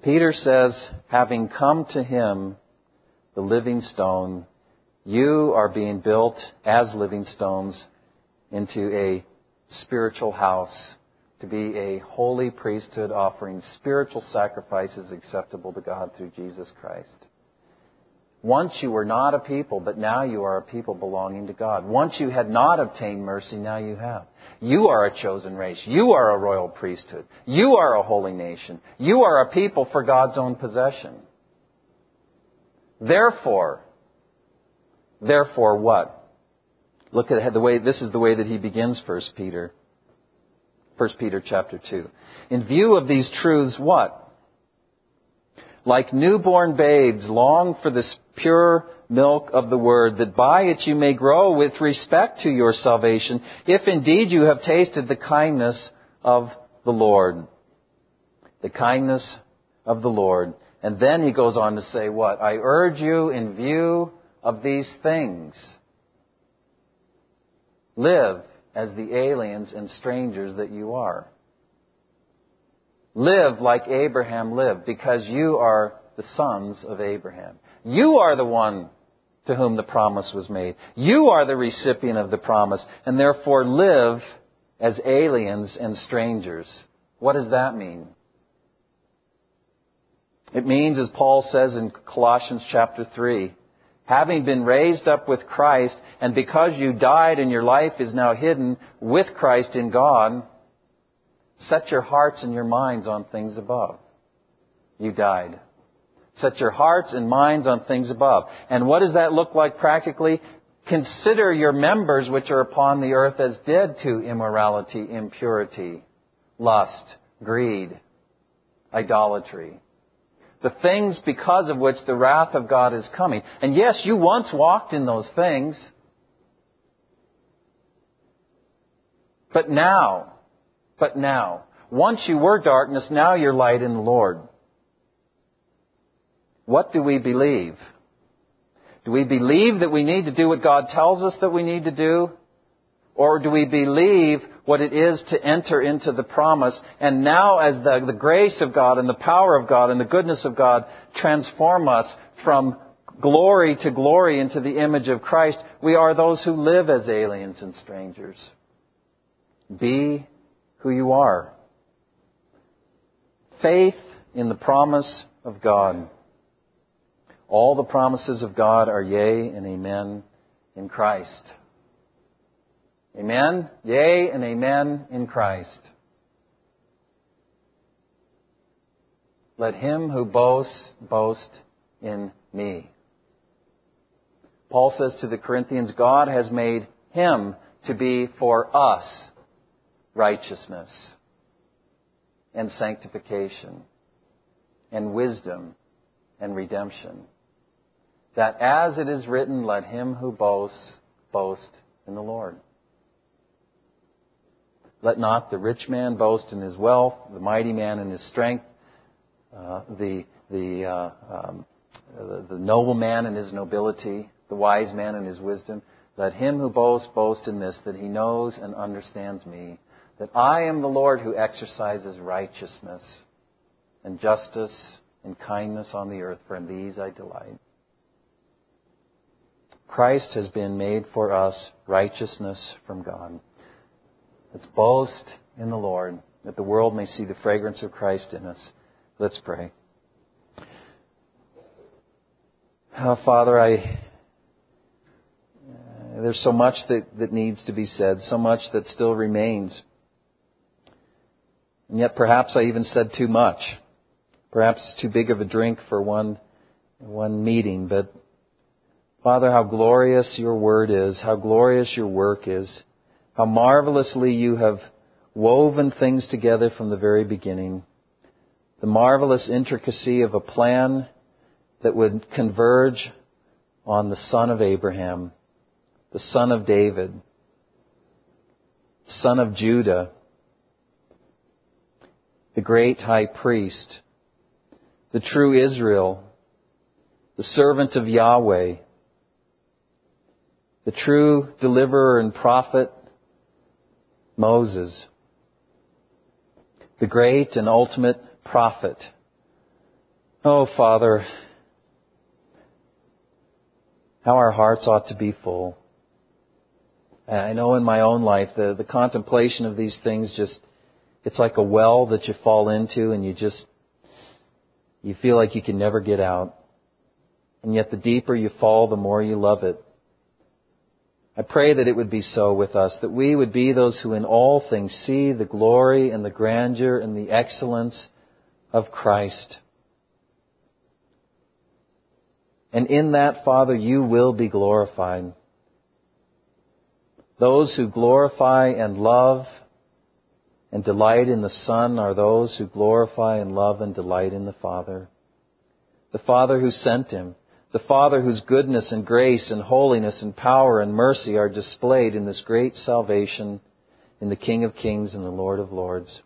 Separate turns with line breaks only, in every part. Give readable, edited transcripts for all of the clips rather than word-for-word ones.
Peter says, having come to him, the living stone, you are being built as living stones into a spiritual house, to be a holy priesthood offering spiritual sacrifices acceptable to God through Jesus Christ. Once you were not a people, but now you are a people belonging to God. Once you had not obtained mercy, now you have. You are a chosen race. You are a royal priesthood. You are a holy nation. You are a people for God's own possession. Therefore what? Look at the way, this is the way that he begins 1 Peter chapter 2. In view of these truths, what? Like newborn babes, long for this pure milk of the Word, that by it you may grow with respect to your salvation, if indeed you have tasted the kindness of the Lord. The kindness of the Lord. And then he goes on to say what? I urge you in view of these things. Live as the aliens and strangers that you are. Live like Abraham lived, because you are the sons of Abraham. You are the one to whom the promise was made. You are the recipient of the promise, and therefore live as aliens and strangers. What does that mean? It means, as Paul says in Colossians chapter 3, having been raised up with Christ, and because you died and your life is now hidden with Christ in God, set your hearts and your minds on things above. You died. Set your hearts and minds on things above. And what does that look like practically? Consider your members which are upon the earth as dead to immorality, impurity, lust, greed, idolatry. The things because of which the wrath of God is coming. And yes, you once walked in those things. But now, once you were darkness, now you're light in the Lord. What do we believe? Do we believe that we need to do what God tells us that we need to do? Or do we believe what it is to enter into the promise? And now as the grace of God and the power of God and the goodness of God transform us from glory to glory into the image of Christ, we are those who live as aliens and strangers. Be who you are. Faith in the promise of God. All the promises of God are yea and amen in Christ. Amen? Yea and amen in Christ. Let him who boasts, boast in me. Paul says to the Corinthians, God has made him to be for us righteousness and sanctification and wisdom and redemption. That as it is written, let him who boasts, boast in the Lord. Let not the rich man boast in his wealth, the mighty man in his strength, the noble man in his nobility, the wise man in his wisdom. Let him who boasts, boast in this, that he knows and understands me, that I am the Lord who exercises righteousness and justice and kindness on the earth, for in these I delight. Christ has been made for us righteousness from God. Let's boast in the Lord, that the world may see the fragrance of Christ in us. Let's pray. Father, there's so much that needs to be said, so much that still remains. And yet perhaps I even said too much. Perhaps too big of a drink for one meeting. But Father, how glorious your word is, how glorious your work is, how marvelously you have woven things together from the very beginning. The marvelous intricacy of a plan that would converge on the son of Abraham, the son of David, son of Judah, the great high priest, the true Israel, the servant of Yahweh, the true deliverer and prophet, Moses, the great and ultimate prophet, Oh, Father, how our hearts ought to be full. I know in my own life, the contemplation of these things it's like a well that you fall into and you feel like you can never get out. And yet the deeper you fall, the more you love it. I pray that it would be so with us, that we would be those who in all things see the glory and the grandeur and the excellence of Christ. And in that, Father, you will be glorified. Those who glorify and love and delight in the Son are those who glorify and love and delight in the Father. The Father who sent Him. The Father whose goodness and grace and holiness and power and mercy are displayed in this great salvation in the King of Kings and the Lord of Lords.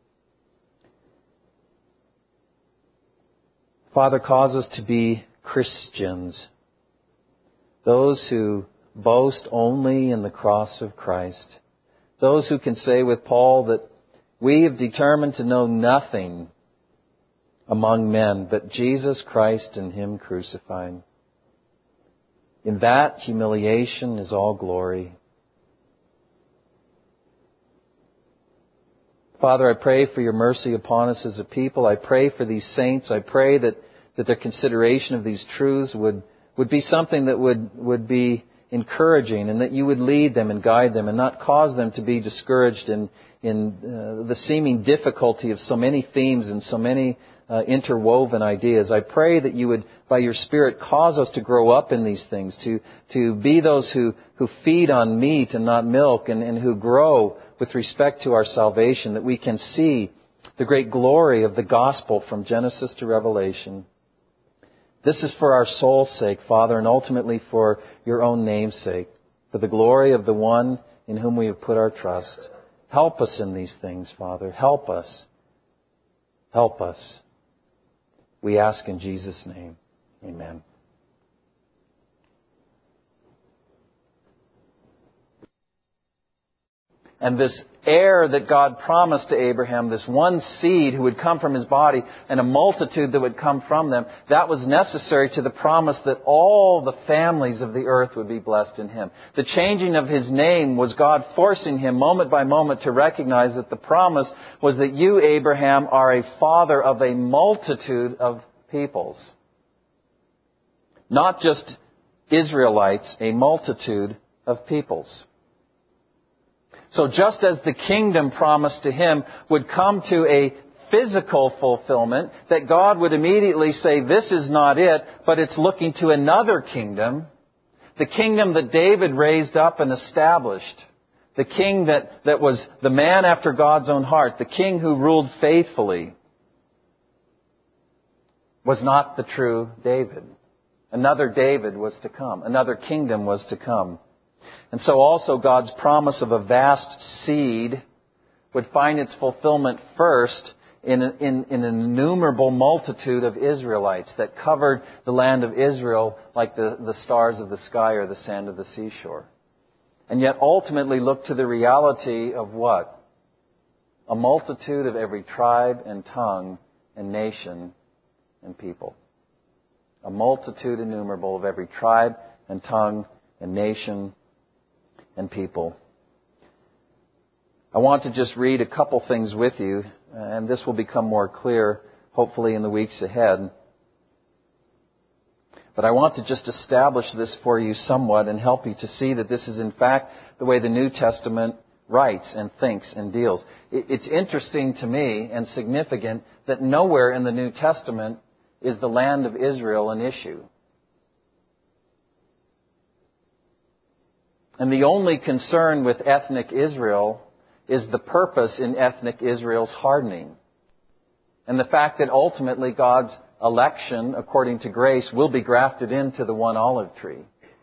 Father, cause us to be Christians, those who boast only in the cross of Christ, those who can say with Paul that we have determined to know nothing among men but Jesus Christ and Him crucified. In that humiliation is all glory. Father, I pray for your mercy upon us as a people. I pray for these saints. I pray that their consideration of these truths would be something that would be encouraging, and that you would lead them and guide them and not cause them to be discouraged in the seeming difficulty of so many themes and so many interwoven ideas. I pray that you would, by your Spirit, cause us to grow up in these things, to be those who feed on meat and not milk, and who grow with respect to our salvation, that we can see the great glory of the gospel from Genesis to Revelation. This is for our soul's sake, Father, and ultimately for your own name's sake, for the glory of the one in whom we have put our trust. Help us in these things, Father. Help us. Help us. We ask in Jesus' name. Amen. And this heir that God promised to Abraham, this one seed who would come from his body and a multitude that would come from them, that was necessary to the promise that all the families of the earth would be blessed in him. The changing of his name was God forcing him moment by moment to recognize that the promise was that you, Abraham, are a father of a multitude of peoples. Not just Israelites, a multitude of peoples. So just as the kingdom promised to him would come to a physical fulfillment, that God would immediately say, this is not it, but it's looking to another kingdom, the kingdom that David raised up and established, the king that was the man after God's own heart, the king who ruled faithfully, was not the true David. Another David was to come. Another kingdom was to come. And so also God's promise of a vast seed would find its fulfillment first in an innumerable multitude of Israelites that covered the land of Israel like the stars of the sky or the sand of the seashore. And yet ultimately look to the reality of what? A multitude of every tribe and tongue and nation and people. A multitude innumerable of every tribe and tongue and nation and people. I want to just read a couple things with you, and this will become more clear, hopefully, in the weeks ahead. But I want to just establish this for you somewhat and help you to see that this is, in fact, the way the New Testament writes and thinks and deals. It's interesting to me and significant that nowhere in the New Testament is the land of Israel an issue. And the only concern with ethnic Israel is the purpose in ethnic Israel's hardening. And the fact that ultimately God's election, according to grace, will be grafted into the one olive tree.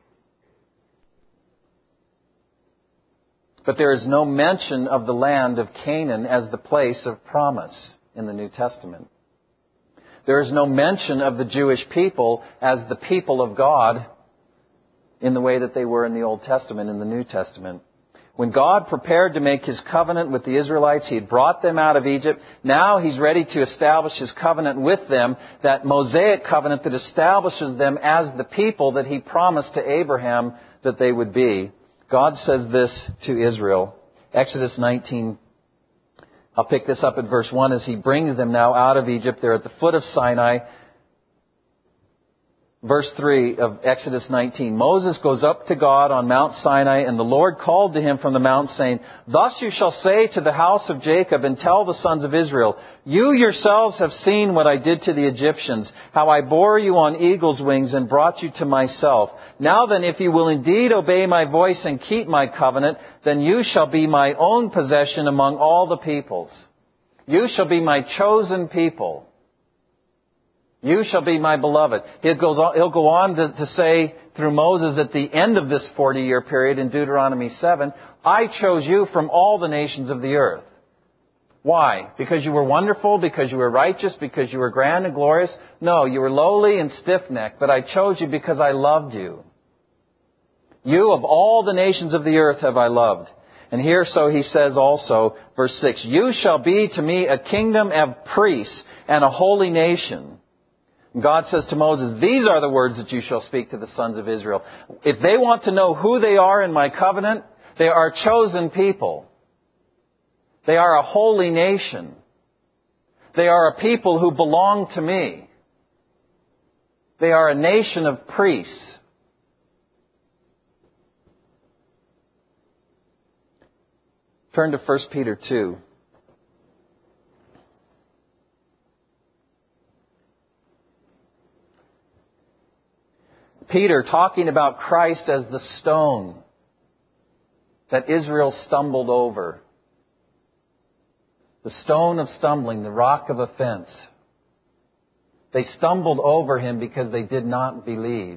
But there is no mention of the land of Canaan as the place of promise in the New Testament. There is no mention of the Jewish people as the people of God in the way that they were in the Old Testament, in the New Testament. When God prepared to make His covenant with the Israelites, He had brought them out of Egypt. Now He's ready to establish His covenant with them, that Mosaic covenant that establishes them as the people that He promised to Abraham that they would be. God says this to Israel. Exodus 19, I'll pick this up at verse 1 as He brings them now out of Egypt. They're at the foot of Sinai. Verse 3 of Exodus 19. Moses goes up to God on Mount Sinai, and the Lord called to him from the mount, saying, Thus you shall say to the house of Jacob, and tell the sons of Israel, You yourselves have seen what I did to the Egyptians, how I bore you on eagle's wings and brought you to myself. Now then, if you will indeed obey my voice and keep my covenant, then you shall be my own possession among all the peoples. You shall be my chosen people. You shall be my beloved. He'll go on to say through Moses at the end of this 40-year period in Deuteronomy 7, I chose you from all the nations of the earth. Why? Because you were wonderful? Because you were righteous? Because you were grand and glorious? No, you were lowly and stiff-necked, but I chose you because I loved you. You of all the nations of the earth have I loved. And here so He says also, verse 6, You shall be to me a kingdom of priests and a holy nation. God says to Moses, These are the words that you shall speak to the sons of Israel. If they want to know who they are in my covenant, they are a chosen people. They are a holy nation. They are a people who belong to me. They are a nation of priests. Turn to 1 Peter 2. Peter talking about Christ as the stone that Israel stumbled over. The stone of stumbling, the rock of offense. They stumbled over Him because they did not believe.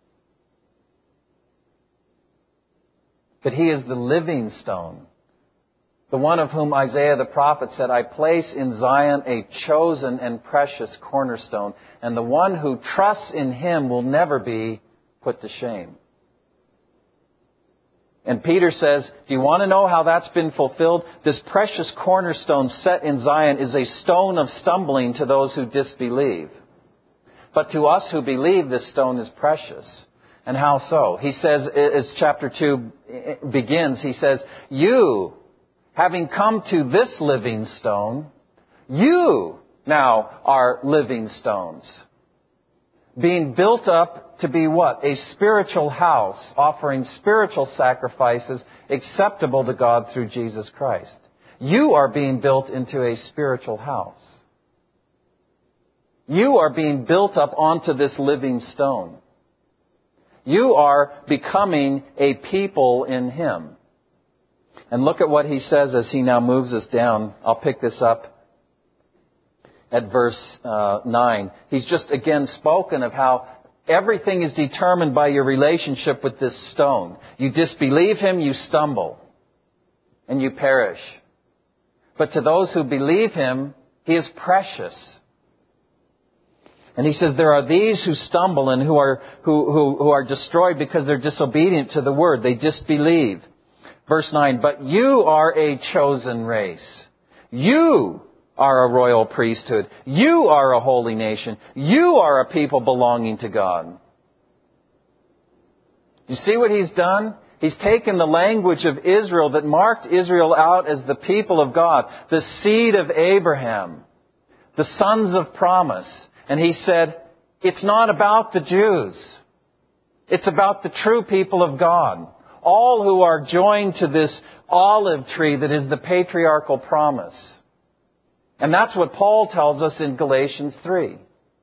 But He is the living stone. The one of whom Isaiah the prophet said, I place in Zion a chosen and precious cornerstone, and the one who trusts in Him will never be put to shame. And Peter says, do you want to know how that's been fulfilled? This precious cornerstone set in Zion is a stone of stumbling to those who disbelieve. But to us who believe, this stone is precious. And how so? He says, as chapter 2 begins, he says, You, having come to this living stone, you now are living stones. Being built up to be what? A spiritual house, offering spiritual sacrifices acceptable to God through Jesus Christ. You are being built into a spiritual house. You are being built up onto this living stone. You are becoming a people in Him. And look at what he says as he now moves us down. I'll pick this up at verse 9. He's just again spoken of how everything is determined by your relationship with this stone. You disbelieve Him, you stumble, and you perish. But to those who believe Him, He is precious. And he says there are these who stumble and who are destroyed because they're disobedient to the word. They disbelieve. Verse 9, but you are a chosen race. You are a royal priesthood. You are a holy nation. You are a people belonging to God. You see what he's done? He's taken the language of Israel that marked Israel out as the people of God, the seed of Abraham, the sons of promise. And he said, it's not about the Jews. It's about the true people of God. All who are joined to this olive tree that is the patriarchal promise. And that's what Paul tells us in Galatians 3.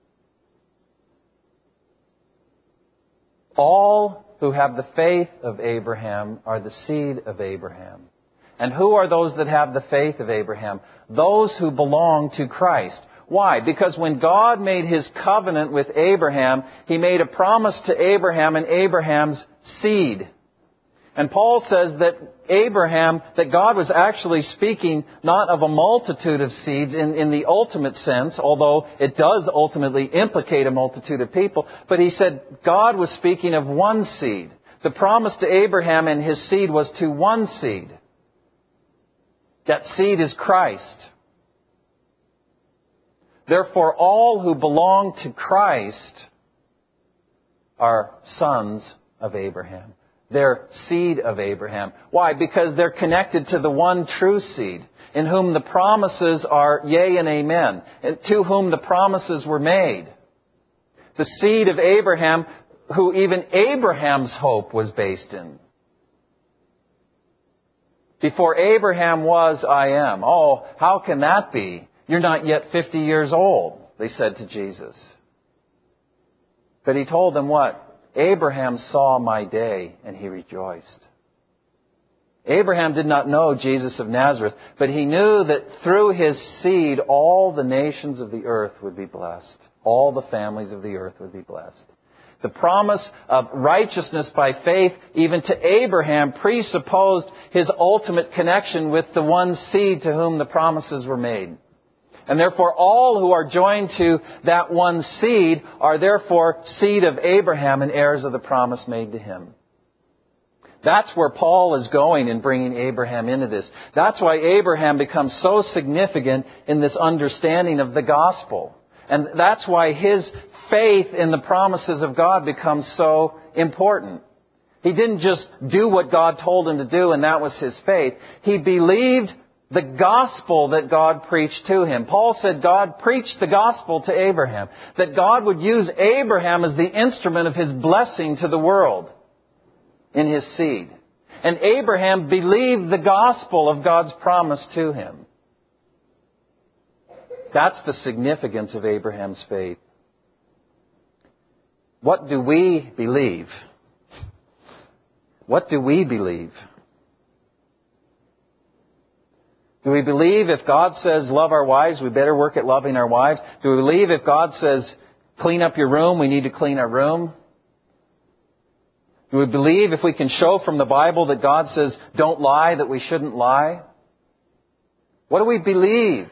All who have the faith of Abraham are the seed of Abraham. And who are those that have the faith of Abraham? Those who belong to Christ. Why? Because when God made His covenant with Abraham, He made a promise to Abraham and Abraham's seed. And Paul says that God was actually speaking not of a multitude of seeds in the ultimate sense, although it does ultimately implicate a multitude of people, but he said God was speaking of one seed, The promise to Abraham and his seed was to one seed. That seed is Christ. Therefore, all who belong to Christ are sons of Abraham. They're seed of Abraham. Why? Because they're connected to the one true seed, in whom the promises are yea and amen, and to whom the promises were made. The seed of Abraham, who even Abraham's hope was based in. Before Abraham was, I am. Oh, how can that be? You're not yet 50 years old, they said to Jesus. But he told them what? Abraham saw my day and he rejoiced. Abraham did not know Jesus of Nazareth, but he knew that through his seed all the nations of the earth would be blessed. All the families of the earth would be blessed. The promise of righteousness by faith, even to Abraham, presupposed his ultimate connection with the one seed to whom the promises were made. And therefore, all who are joined to that one seed are therefore seed of Abraham and heirs of the promise made to him. That's where Paul is going in bringing Abraham into this. That's why Abraham becomes so significant in this understanding of the gospel. And that's why his faith in the promises of God becomes so important. He didn't just do what God told him to do and that was his faith. He believed the gospel that God preached to him. Paul said God preached the gospel to Abraham. That God would use Abraham as the instrument of his blessing to the world in his seed. And Abraham believed the gospel of God's promise to him. That's the significance of Abraham's faith. What do we believe? What do we believe? Do we believe if God says love our wives, we better work at loving our wives? Do we believe if God says clean up your room, we need to clean our room? Do we believe if we can show from the Bible that God says don't lie, that we shouldn't lie? What do we believe?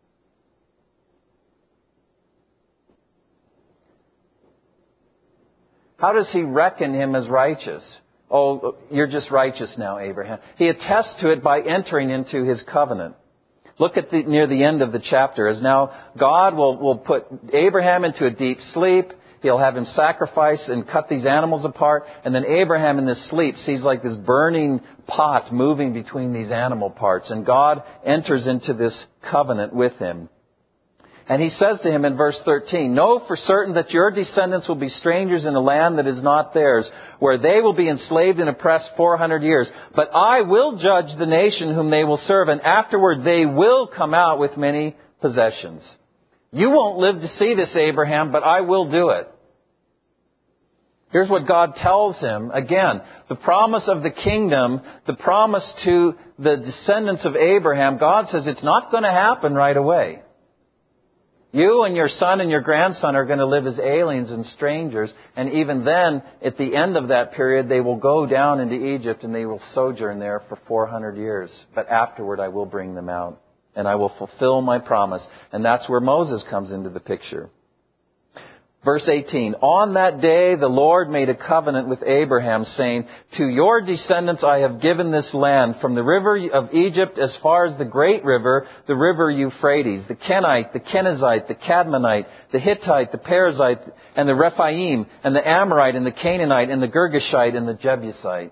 How does he reckon him as righteous? Oh, you're just righteous now, Abraham. He attests to it by entering into his covenant. Look at near the end of the chapter, as now God will put Abraham into a deep sleep. He'll have him sacrifice and cut these animals apart. And then Abraham in this sleep sees like this burning pot moving between these animal parts. And God enters into this covenant with him. And he says to him in verse 13, know for certain that your descendants will be strangers in a land that is not theirs, where they will be enslaved and oppressed 400 years. But I will judge the nation whom they will serve, and afterward they will come out with many possessions. You won't live to see this, Abraham, but I will do it. Here's what God tells him. Again, the promise of the kingdom, the promise to the descendants of Abraham, God says it's not going to happen right away. You and your son and your grandson are going to live as aliens and strangers. And even then, at the end of that period, they will go down into Egypt and they will sojourn there for 400 years. But afterward, I will bring them out and I will fulfill my promise. And that's where Moses comes into the picture. Verse 18, on that day the Lord made a covenant with Abraham, saying, to your descendants I have given this land, from the river of Egypt as far as the great river, the river Euphrates, the Kenite, the Kenizzite, the Cadmonite, the Hittite, the Perizzite, and the Rephaim, and the Amorite, and the Canaanite, and the Girgashite, and the Jebusite.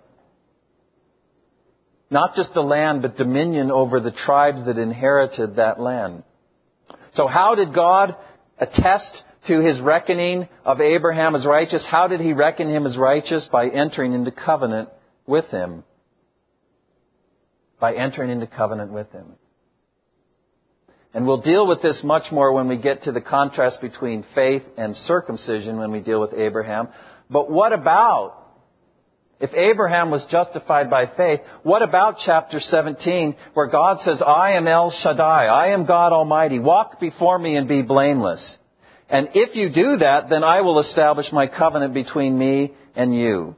Not just the land, but dominion over the tribes that inherited that land. So how did God attest to his reckoning of Abraham as righteous? How did he reckon him as righteous? By entering into covenant with him. By entering into covenant with him. And we'll deal with this much more when we get to the contrast between faith and circumcision when we deal with Abraham. But what about, if Abraham was justified by faith, what about chapter 17 where God says, I am El Shaddai, I am God Almighty, walk before me and be blameless. And if you do that, then I will establish my covenant between me and you.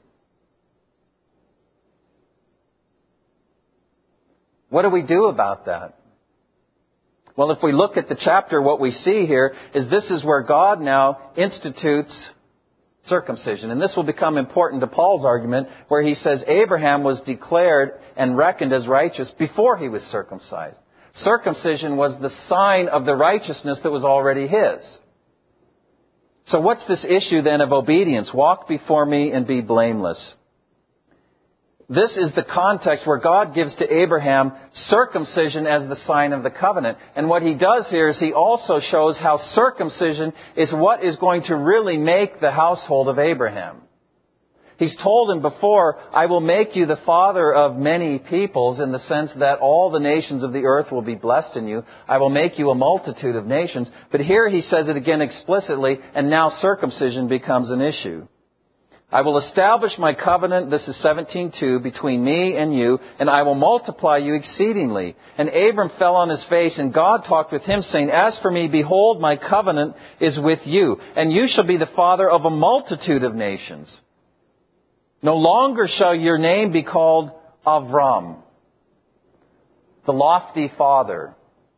What do we do about that? Well, if we look at the chapter, what we see here is this is where God now institutes circumcision. And this will become important to Paul's argument where he says Abraham was declared and reckoned as righteous before he was circumcised. Circumcision was the sign of the righteousness that was already his. So what's this issue then of obedience? Walk before me and be blameless. This is the context where God gives to Abraham circumcision as the sign of the covenant. And what he does here is he also shows how circumcision is what is going to really make the household of Abraham. He's told him before, I will make you the father of many peoples, in the sense that all the nations of the earth will be blessed in you. I will make you a multitude of nations. But here he says it again explicitly, and now circumcision becomes an issue. I will establish my covenant, this is 17:2, between me and you, and I will multiply you exceedingly. And Abram fell on his face, and God talked with him, saying, As for me, behold, my covenant is with you, and you shall be the father of a multitude of nations. No longer shall your name be called Avram, the lofty father,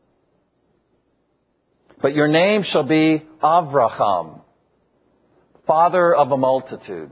but your name shall be Avraham, father of a multitude.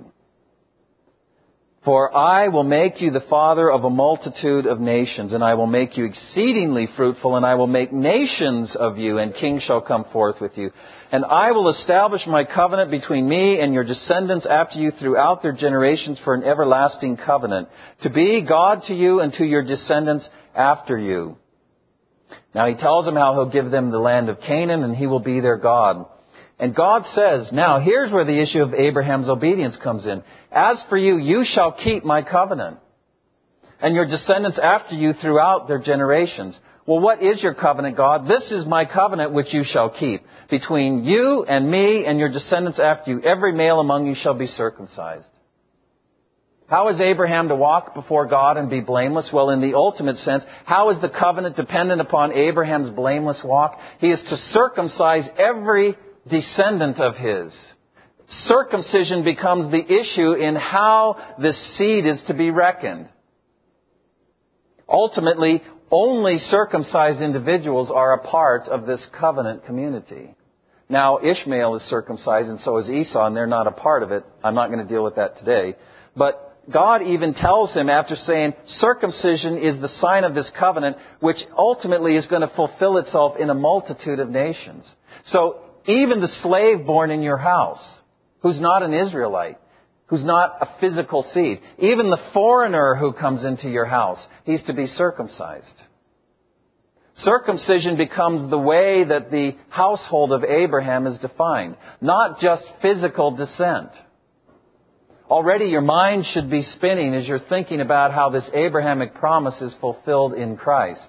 For I will make you the father of a multitude of nations, and I will make you exceedingly fruitful, and I will make nations of you, and kings shall come forth with you. And I will establish my covenant between me and your descendants after you throughout their generations for an everlasting covenant, to be God to you and to your descendants after you. Now he tells them how he'll give them the land of Canaan, and he will be their God. And God says, now here's where the issue of Abraham's obedience comes in. As for you, you shall keep my covenant, and your descendants after you throughout their generations. Well, what is your covenant, God? This is my covenant which you shall keep. Between you and me and your descendants after you, every male among you shall be circumcised. How is Abraham to walk before God and be blameless? Well, in the ultimate sense, how is the covenant dependent upon Abraham's blameless walk? He is to circumcise every descendant of his. Circumcision becomes the issue in how this seed is to be reckoned. Ultimately, only circumcised individuals are a part of this covenant community. Now, Ishmael is circumcised and so is Esau, and they're not a part of it. I'm not going to deal with that today. But God even tells him, after saying circumcision is the sign of this covenant, which ultimately is going to fulfill itself in a multitude of nations. So even the slave born in your house, who's not an Israelite, who's not a physical seed, even the foreigner who comes into your house, he's to be circumcised. Circumcision becomes the way that the household of Abraham is defined, not just physical descent. Already your mind should be spinning as you're thinking about how this Abrahamic promise is fulfilled in Christ.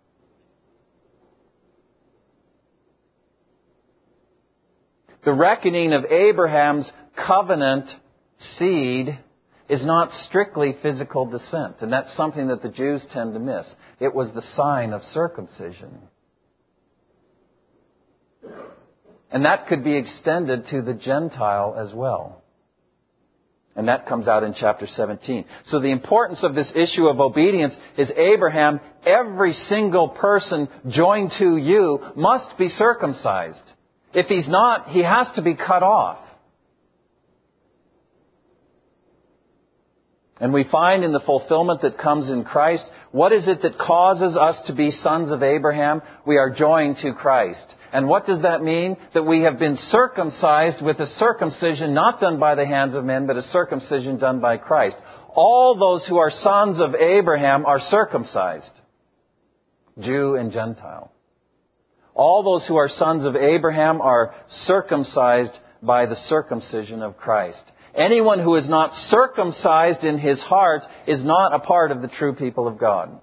The reckoning of Abraham's covenant seed is not strictly physical descent. And that's something that the Jews tend to miss. It was the sign of circumcision. And that could be extended to the Gentile as well. And that comes out in chapter 17. So the importance of this issue of obedience is Abraham, every single person joined to you must be circumcised. If he's not, he has to be cut off. And we find in the fulfillment that comes in Christ, what is it that causes us to be sons of Abraham? We are joined to Christ. And what does that mean? That we have been circumcised with a circumcision not done by the hands of men, but a circumcision done by Christ. All those who are sons of Abraham are circumcised, Jew and Gentile. All those who are sons of Abraham are circumcised by the circumcision of Christ. Anyone who is not circumcised in his heart is not a part of the true people of God.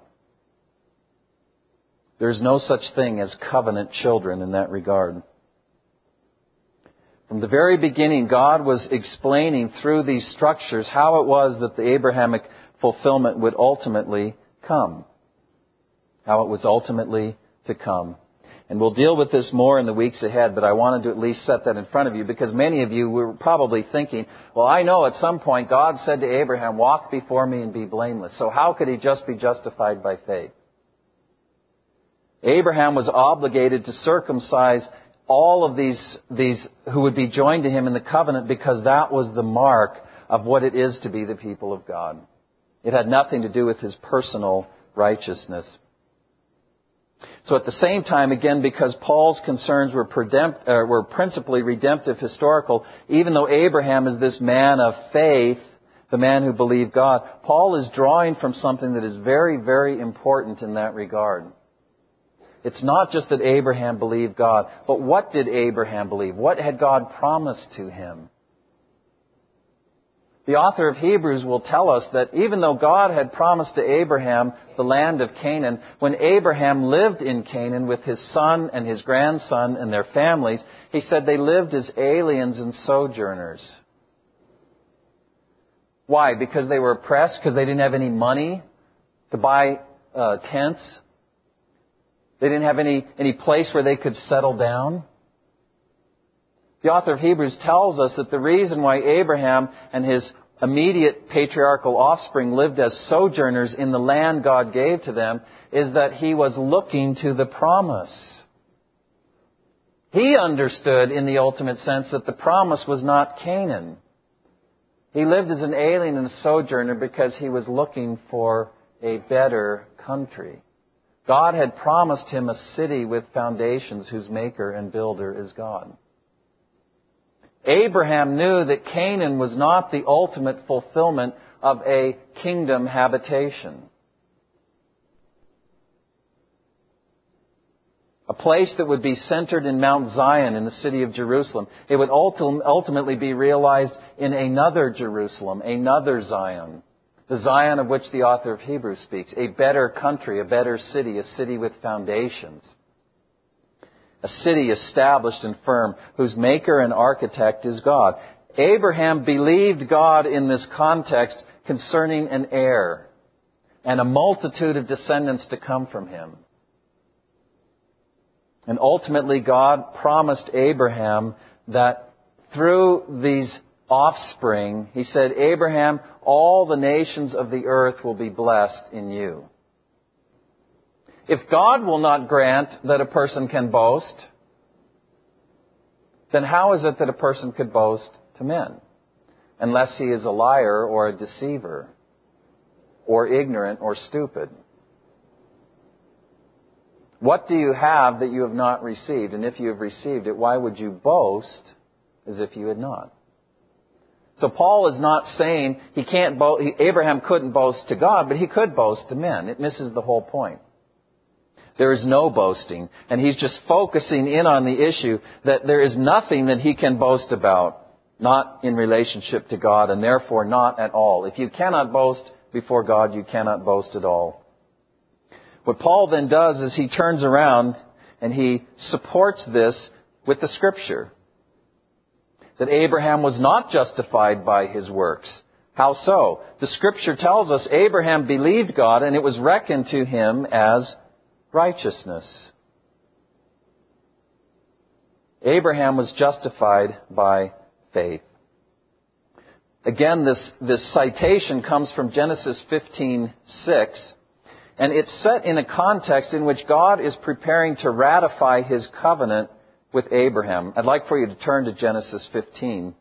There's no such thing as covenant children in that regard. From the very beginning, God was explaining through these structures how it was that the Abrahamic fulfillment would ultimately come. How it was ultimately to come. And we'll deal with this more in the weeks ahead, but I wanted to at least set that in front of you because many of you were probably thinking, well, I know at some point God said to Abraham, walk before me and be blameless. So how could he just be justified by faith? Abraham was obligated to circumcise all of these who would be joined to him in the covenant, because that was the mark of what it is to be the people of God. It had nothing to do with his personal righteousness. So at the same time, again, because Paul's concerns were principally redemptive, historical, even though Abraham is this man of faith, the man who believed God, Paul is drawing from something that is very, very important in that regard. It's not just that Abraham believed God, but what did Abraham believe? What had God promised to him? The author of Hebrews will tell us that even though God had promised to Abraham the land of Canaan, when Abraham lived in Canaan with his son and his grandson and their families, he said they lived as aliens and sojourners. Why? Because they were oppressed? Because they didn't have any money to buy tents? They didn't have any place where they could settle down? The author of Hebrews tells us that the reason why Abraham and his immediate patriarchal offspring lived as sojourners in the land God gave to them is that he was looking to the promise. He understood in the ultimate sense that the promise was not Canaan. He lived as an alien and a sojourner because he was looking for a better country. God had promised him a city with foundations whose maker and builder is God. Abraham knew that Canaan was not the ultimate fulfillment of a kingdom habitation. A place that would be centered in Mount Zion in the city of Jerusalem. It would ultimately be realized in another Jerusalem, another Zion. The Zion of which the author of Hebrews speaks. A better country, a better city, a city with foundations. A city established and firm, whose maker and architect is God. Abraham believed God in this context concerning an heir and a multitude of descendants to come from him. And ultimately, God promised Abraham that through these offspring, he said, Abraham, all the nations of the earth will be blessed in you. If God will not grant that a person can boast, then how is it that a person could boast to men? Unless he is a liar or a deceiver, or ignorant or stupid. What do you have that you have not received? And if you have received it, why would you boast as if you had not? So Paul is not saying Abraham couldn't boast to God, but he could boast to men. It misses the whole point. There is no boasting. And he's just focusing in on the issue that there is nothing that he can boast about, not in relationship to God, and therefore not at all. If you cannot boast before God, you cannot boast at all. What Paul then does is he turns around and he supports this with the Scripture. That Abraham was not justified by his works. How so? The Scripture tells us Abraham believed God and it was reckoned to him as righteousness. Abraham was justified by faith. Again, this citation comes from Genesis 15:6, and it's set in a context in which God is preparing to ratify his covenant with Abraham. I'd like for you to turn to Genesis 15.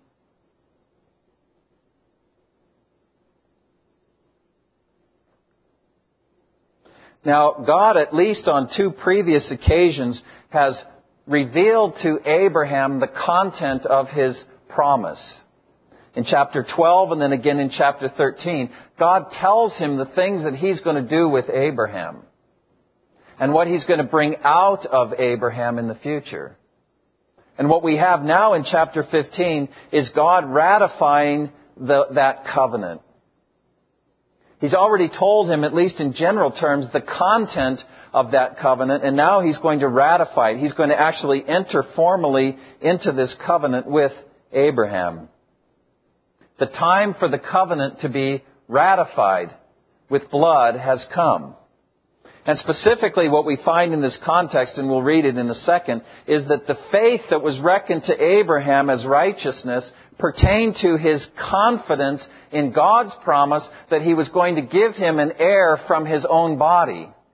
Now, God, at least on 2 previous occasions, has revealed to Abraham the content of his promise. In chapter 12 and then again in chapter 13, God tells him the things that he's going to do with Abraham and what he's going to bring out of Abraham in the future. And what we have now in chapter 15 is God ratifying that covenant. He's already told him, at least in general terms, the content of that covenant, and now he's going to ratify it. He's going to actually enter formally into this covenant with Abraham. The time for the covenant to be ratified with blood has come. And specifically what we find in this context, and we'll read it in a second, is that the faith that was reckoned to Abraham as righteousness pertained to his confidence in God's promise that he was going to give him an heir from his own body.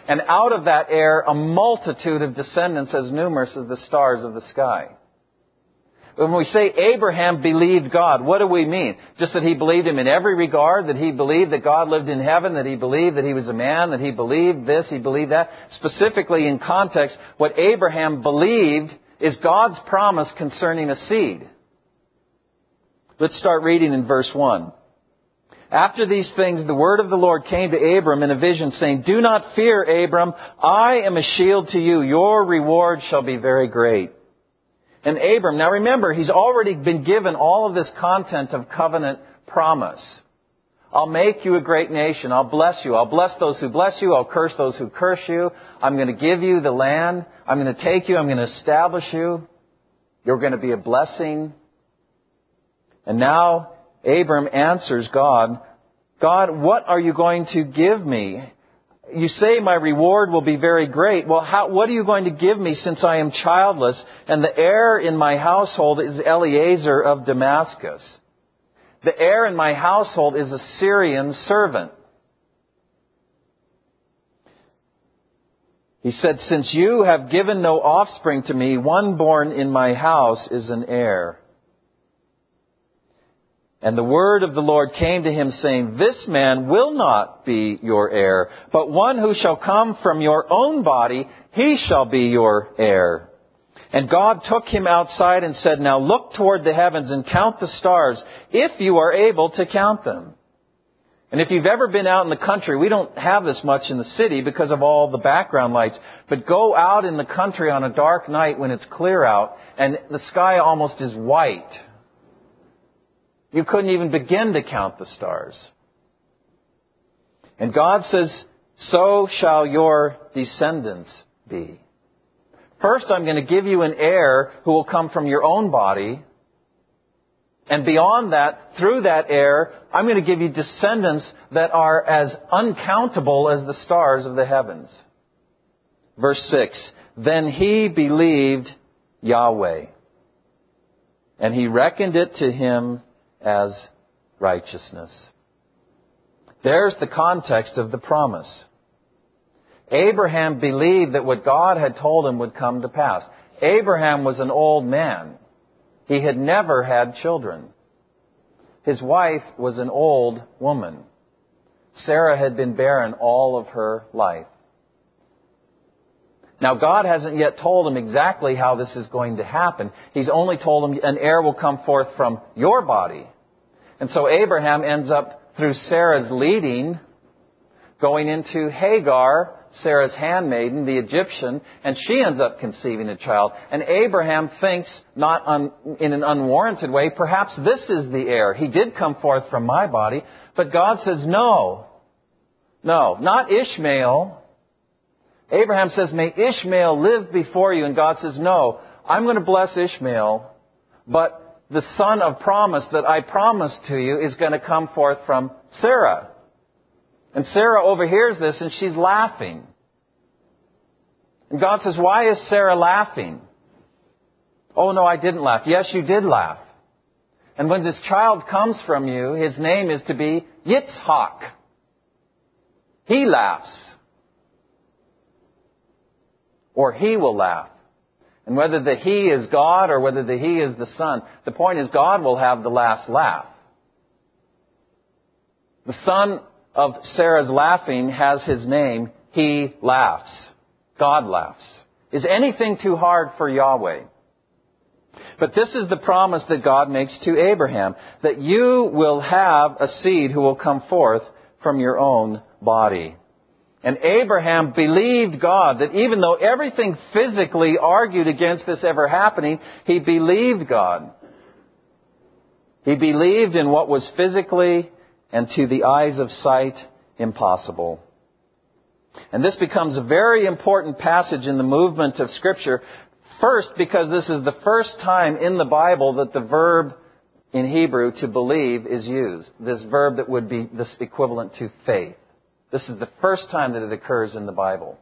and out of that heir a multitude of descendants as numerous as the stars of the sky. When we say Abraham believed God, what do we mean? Just that he believed Him in every regard, that he believed that God lived in heaven, that he believed that He was a man, that he believed this, he believed that. Specifically in context, what Abraham believed is God's promise concerning a seed. Let's start reading in verse 1. After these things, the word of the Lord came to Abram in a vision, saying, "Do not fear, Abram. I am a shield to you. Your reward shall be very great." And Abram, now remember, he's already been given all of this content of covenant promise. I'll make you a great nation. I'll bless you. I'll bless those who bless you. I'll curse those who curse you. I'm going to give you the land. I'm going to take you. I'm going to establish you. You're going to be a blessing. And now Abram answers God, "God, what are you going to give me? You say my reward will be very great. Well, what are you going to give me since I am childless, and the heir in my household is Eliezer of Damascus? The heir in my household is a Syrian servant." He said, "Since you have given no offspring to me, one born in my house is an heir." And the word of the Lord came to him, saying, "This man will not be your heir, but one who shall come from your own body, he shall be your heir." And God took him outside and said, "Now look toward the heavens and count the stars, if you are able to count them." And if you've ever been out in the country, we don't have this much in the city because of all the background lights, but go out in the country on a dark night when it's clear out, and the sky almost is white. You couldn't even begin to count the stars. And God says, "So shall your descendants be." First, I'm going to give you an heir who will come from your own body. And beyond that, through that heir, I'm going to give you descendants that are as uncountable as the stars of the heavens. Verse 6, "Then he believed Yahweh, and He reckoned it to him as righteousness." There's the context of the promise. Abraham believed that what God had told him would come to pass. Abraham was an old man. He had never had children. His wife was an old woman. Sarah had been barren all of her life. Now, God hasn't yet told him exactly how this is going to happen. He's only told him an heir will come forth from your body. And so Abraham ends up, through Sarah's leading, going into Hagar, Sarah's handmaiden, the Egyptian, and she ends up conceiving a child. And Abraham thinks, not in an unwarranted way, perhaps this is the heir. He did come forth from my body. But God says, no, not Ishmael. Abraham says, "May Ishmael live before you." And God says, "No, I'm going to bless Ishmael, but the son of promise that I promised to you is going to come forth from Sarah." And Sarah overhears this and she's laughing. And God says, "Why is Sarah laughing?" "Oh, no, I didn't laugh." "Yes, you did laugh. And when this child comes from you, his name is to be Yitzhak." He laughs. Or he will laugh. And whether the he is God or whether the he is the Son, the point is God will have the last laugh. The son of Sarah's laughing has his name, He laughs. God laughs. Is anything too hard for Yahweh? But this is the promise that God makes to Abraham, that you will have a seed who will come forth from your own body. And Abraham believed God, that even though everything physically argued against this ever happening, he believed God. He believed in what was physically and to the eyes of sight impossible. And this becomes a very important passage in the movement of Scripture. First, because this is the first time in the Bible that the verb in Hebrew to believe is used. This verb that would be this equivalent to faith. This is the first time that it occurs in the Bible.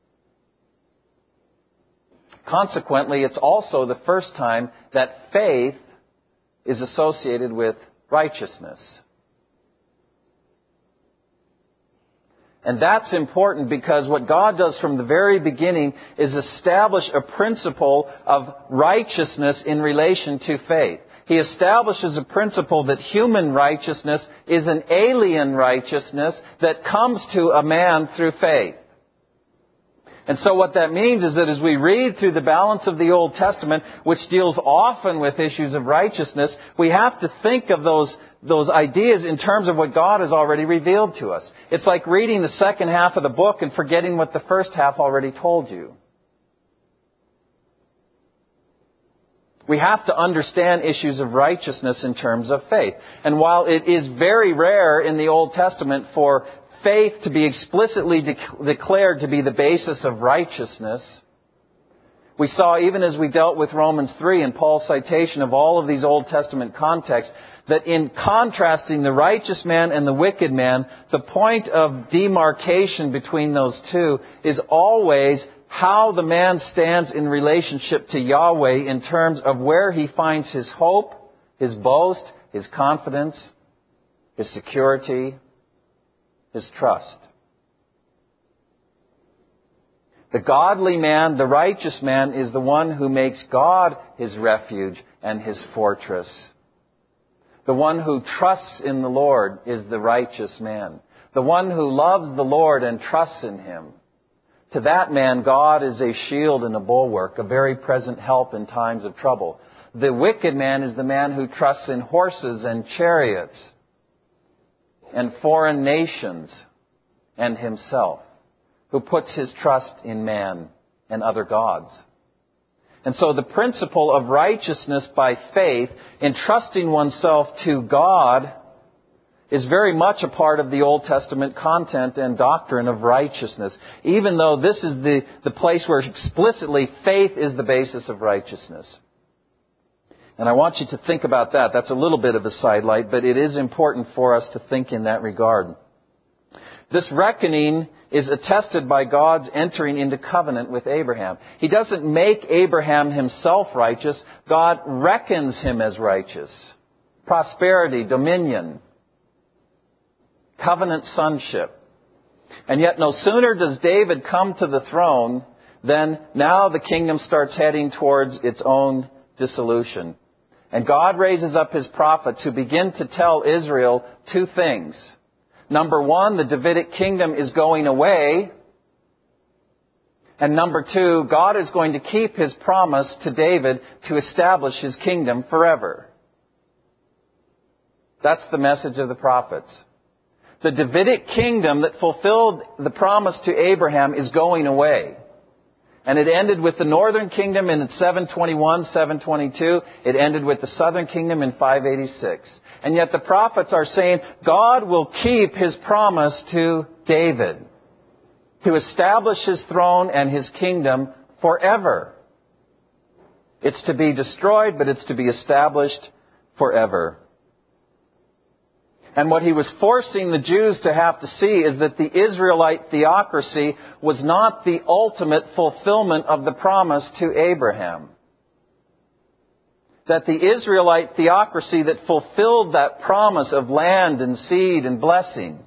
Consequently, it's also the first time that faith is associated with righteousness. And that's important because what God does from the very beginning is establish a principle of righteousness in relation to faith. He establishes a principle that human righteousness is an alien righteousness that comes to a man through faith. And so what that means is that as we read through the balance of the Old Testament, which deals often with issues of righteousness, we have to think of those ideas in terms of what God has already revealed to us. It's like reading the second half of the book and forgetting what the first half already told you. We have to understand issues of righteousness in terms of faith. And while it is very rare in the Old Testament for faith to be explicitly declared to be the basis of righteousness, we saw even as we dealt with Romans 3 and Paul's citation of all of these Old Testament contexts, that in contrasting the righteous man and the wicked man, the point of demarcation between those two is always how the man stands in relationship to Yahweh in terms of where he finds his hope, his boast, his confidence, his security, his trust. The godly man, the righteous man, is the one who makes God his refuge and his fortress. The one who trusts in the Lord is the righteous man. The one who loves the Lord and trusts in Him. To that man, God is a shield and a bulwark, a very present help in times of trouble. The wicked man is the man who trusts in horses and chariots and foreign nations and himself, who puts his trust in man and other gods. And so the principle of righteousness by faith, entrusting oneself to God, is very much a part of the Old Testament content and doctrine of righteousness, even though this is the place where explicitly faith is the basis of righteousness. And I want you to think about that. That's a little bit of a sidelight, but it is important for us to think in that regard. This reckoning is attested by God's entering into covenant with Abraham. He doesn't make Abraham himself righteous. God reckons him as righteous. Prosperity, dominion, covenant sonship. And yet no sooner does David come to the throne than now the kingdom starts heading towards its own dissolution. And God raises up His prophets who begin to tell Israel two things. Number one, the Davidic kingdom is going away. And number two, God is going to keep His promise to David to establish His kingdom forever. That's the message of the prophets. The Davidic kingdom that fulfilled the promise to Abraham is going away. And it ended with the northern kingdom in 721, 722. It ended with the southern kingdom in 586. And yet the prophets are saying God will keep His promise to David to establish His throne and His kingdom forever. It's to be destroyed, but it's to be established forever. And what He was forcing the Jews to have to see is that the Israelite theocracy was not the ultimate fulfillment of the promise to Abraham. That the Israelite theocracy that fulfilled that promise of land and seed and blessing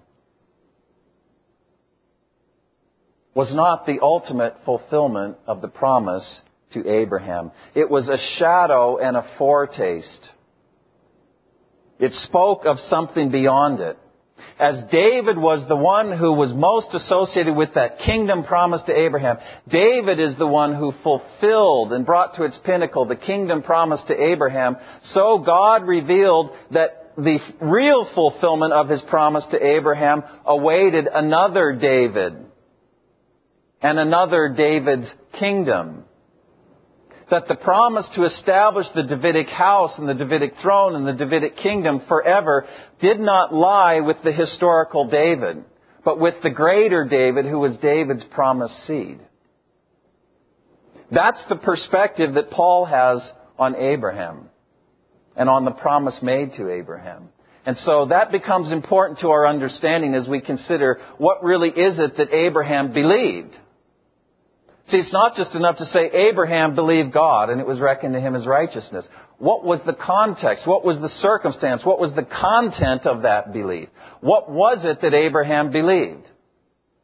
was not the ultimate fulfillment of the promise to Abraham. It was a shadow and a foretaste. It spoke of something beyond it. As David was the one who was most associated with that kingdom promise to Abraham, David is the one who fulfilled and brought to its pinnacle the kingdom promise to Abraham. So God revealed that the real fulfillment of His promise to Abraham awaited another David and another David's kingdom. That the promise to establish the Davidic house and the Davidic throne and the Davidic kingdom forever did not lie with the historical David, but with the greater David who was David's promised seed. That's the perspective that Paul has on Abraham and on the promise made to Abraham. And so that becomes important to our understanding as we consider what really is it that Abraham believed. See, it's not just enough to say Abraham believed God and it was reckoned to him as righteousness. What was the context? What was the circumstance? What was the content of that belief? What was it that Abraham believed?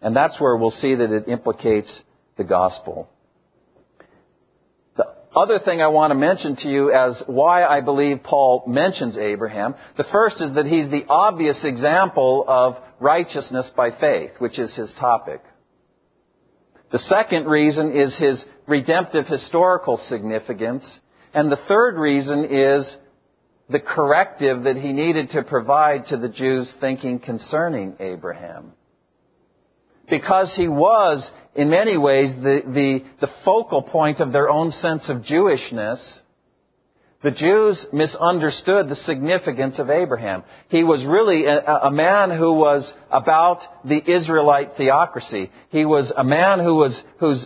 And that's where we'll see that it implicates the gospel. The other thing I want to mention to you as why I believe Paul mentions Abraham, the first is that he's the obvious example of righteousness by faith, which is his topic. The second reason is his redemptive historical significance. And the third reason is the corrective that he needed to provide to the Jews' thinking concerning Abraham. Because he was, in many ways, the focal point of their own sense of Jewishness, the Jews misunderstood the significance of Abraham. He was really a man who was about the Israelite theocracy. He was a man whose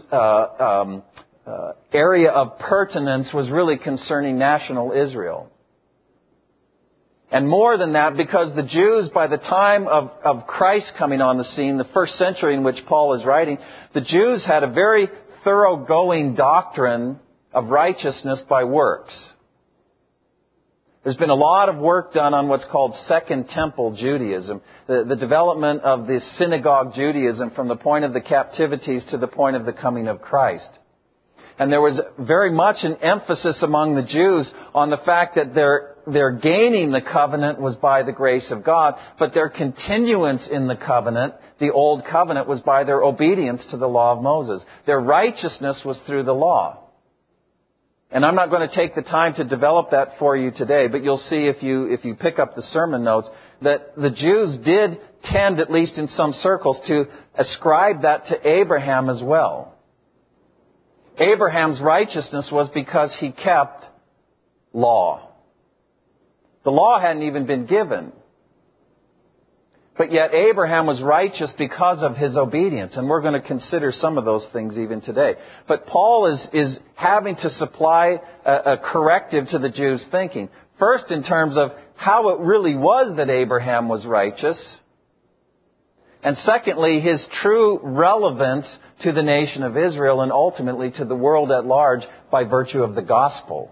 area of pertinence was really concerning national Israel. And more than that, because the Jews, by the time of Christ coming on the scene, the first century in which Paul is writing, the Jews had a very thoroughgoing doctrine of righteousness by works. There's been a lot of work done on what's called Second Temple Judaism, the development of the synagogue Judaism from the point of the captivities to the point of the coming of Christ. And there was very much an emphasis among the Jews on the fact that their gaining the covenant was by the grace of God, but their continuance in the covenant, the old covenant, was by their obedience to the law of Moses. Their righteousness was through the law. And I'm not going to take the time to develop that for you today, but you'll see if you pick up the sermon notes that the Jews did tend, at least in some circles, to ascribe that to Abraham as well. Abraham's righteousness was because he kept law. The law hadn't even been given. But yet Abraham was righteous because of his obedience. And we're going to consider some of those things even today. But Paul is having to supply a corrective to the Jews' thinking. First, in terms of how it really was that Abraham was righteous. And secondly, his true relevance to the nation of Israel and ultimately to the world at large by virtue of the gospel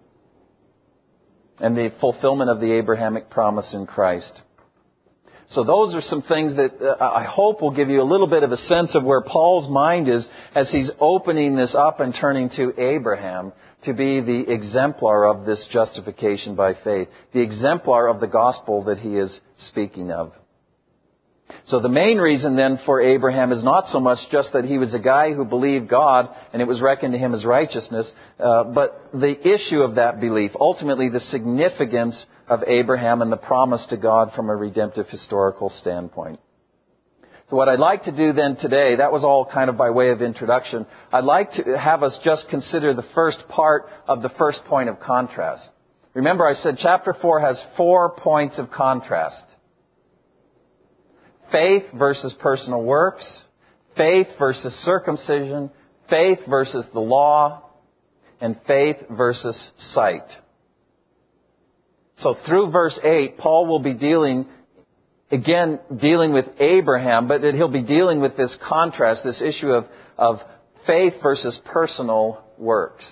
and the fulfillment of the Abrahamic promise in Christ. So those are some things that I hope will give you a little bit of a sense of where Paul's mind is as he's opening this up and turning to Abraham to be the exemplar of this justification by faith, the exemplar of the gospel that he is speaking of. So the main reason then for Abraham is not so much just that he was a guy who believed God and it was reckoned to him as righteousness, but the issue of that belief, ultimately the significance of Abraham and the promise to God from a redemptive historical standpoint. So what I'd like to do then today, that was all kind of by way of introduction, I'd like to have us just consider the first part of the first point of contrast. Remember I said chapter 4 has 4 points of contrast. Faith versus personal works, faith versus circumcision, faith versus the law, and faith versus sight. So through verse 8, Paul will be dealing with Abraham, but that he'll be dealing with this contrast, this issue of faith versus personal works,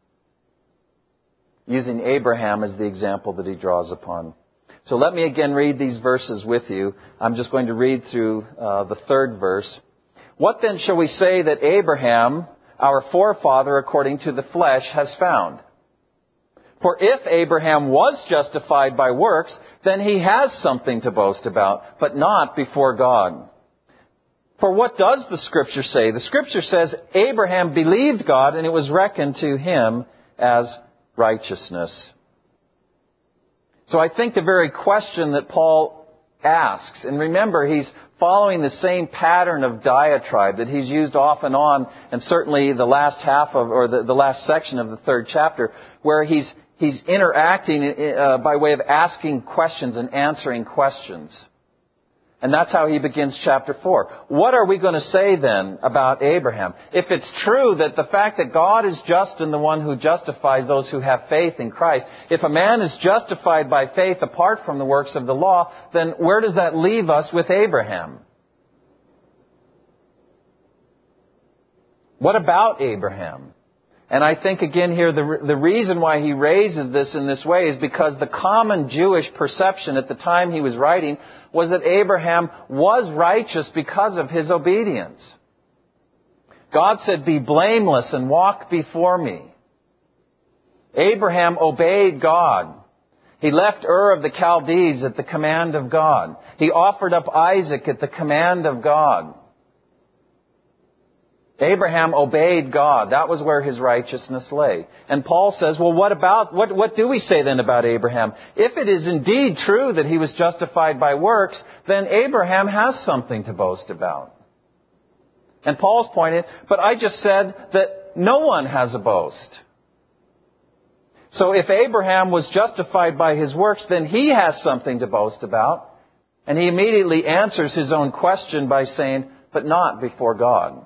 using Abraham as the example that he draws upon. So let me again read these verses with you. I'm just going to read through the 3rd verse. What then shall we say that Abraham, our forefather according to the flesh, has found? For if Abraham was justified by works, then he has something to boast about, but not before God. For what does the Scripture say? The Scripture says Abraham believed God and it was reckoned to him as righteousness. So I think the very question that Paul asks, and remember he's following the same pattern of diatribe that he's used off and on, and certainly the last half of, or the last section of the 3rd chapter, where he's interacting by way of asking questions and answering questions. And that's how he begins chapter 4. What are we going to say then about Abraham? If it's true that the fact that God is just and the one who justifies those who have faith in Christ, if a man is justified by faith apart from the works of the law, then where does that leave us with Abraham? What about Abraham? And I think again here, the reason why he raises this in this way is because the common Jewish perception at the time he was writing was that Abraham was righteous because of his obedience. God said, "Be blameless and walk before me." Abraham obeyed God. He left Ur of the Chaldees at the command of God. He offered up Isaac at the command of God. Abraham obeyed God. That was where his righteousness lay. And Paul says, well, what do we say then about Abraham? If it is indeed true that he was justified by works, then Abraham has something to boast about. And Paul's point is, but I just said that no one has a boast. So if Abraham was justified by his works, then he has something to boast about. And he immediately answers his own question by saying, but not before God.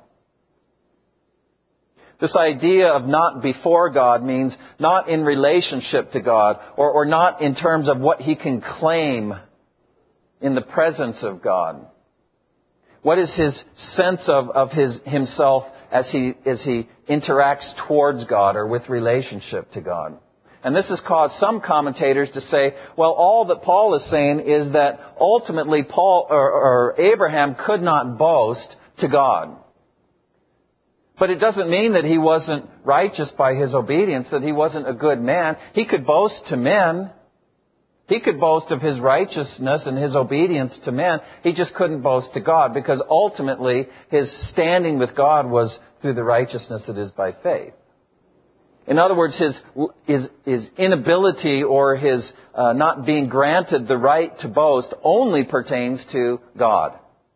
This idea of not before God means not in relationship to God or not in terms of what he can claim in the presence of God. What is his sense of himself as he interacts towards God or with relationship to God? And this has caused some commentators to say, well, all that Paul is saying is that ultimately Abraham could not boast to God. But it doesn't mean that he wasn't righteous by his obedience, that he wasn't a good man. He could boast to men. He could boast of his righteousness and his obedience to men. He just couldn't boast to God because ultimately his standing with God was through the righteousness that is by faith. In other words, his inability or his not being granted the right to boast only pertains to God.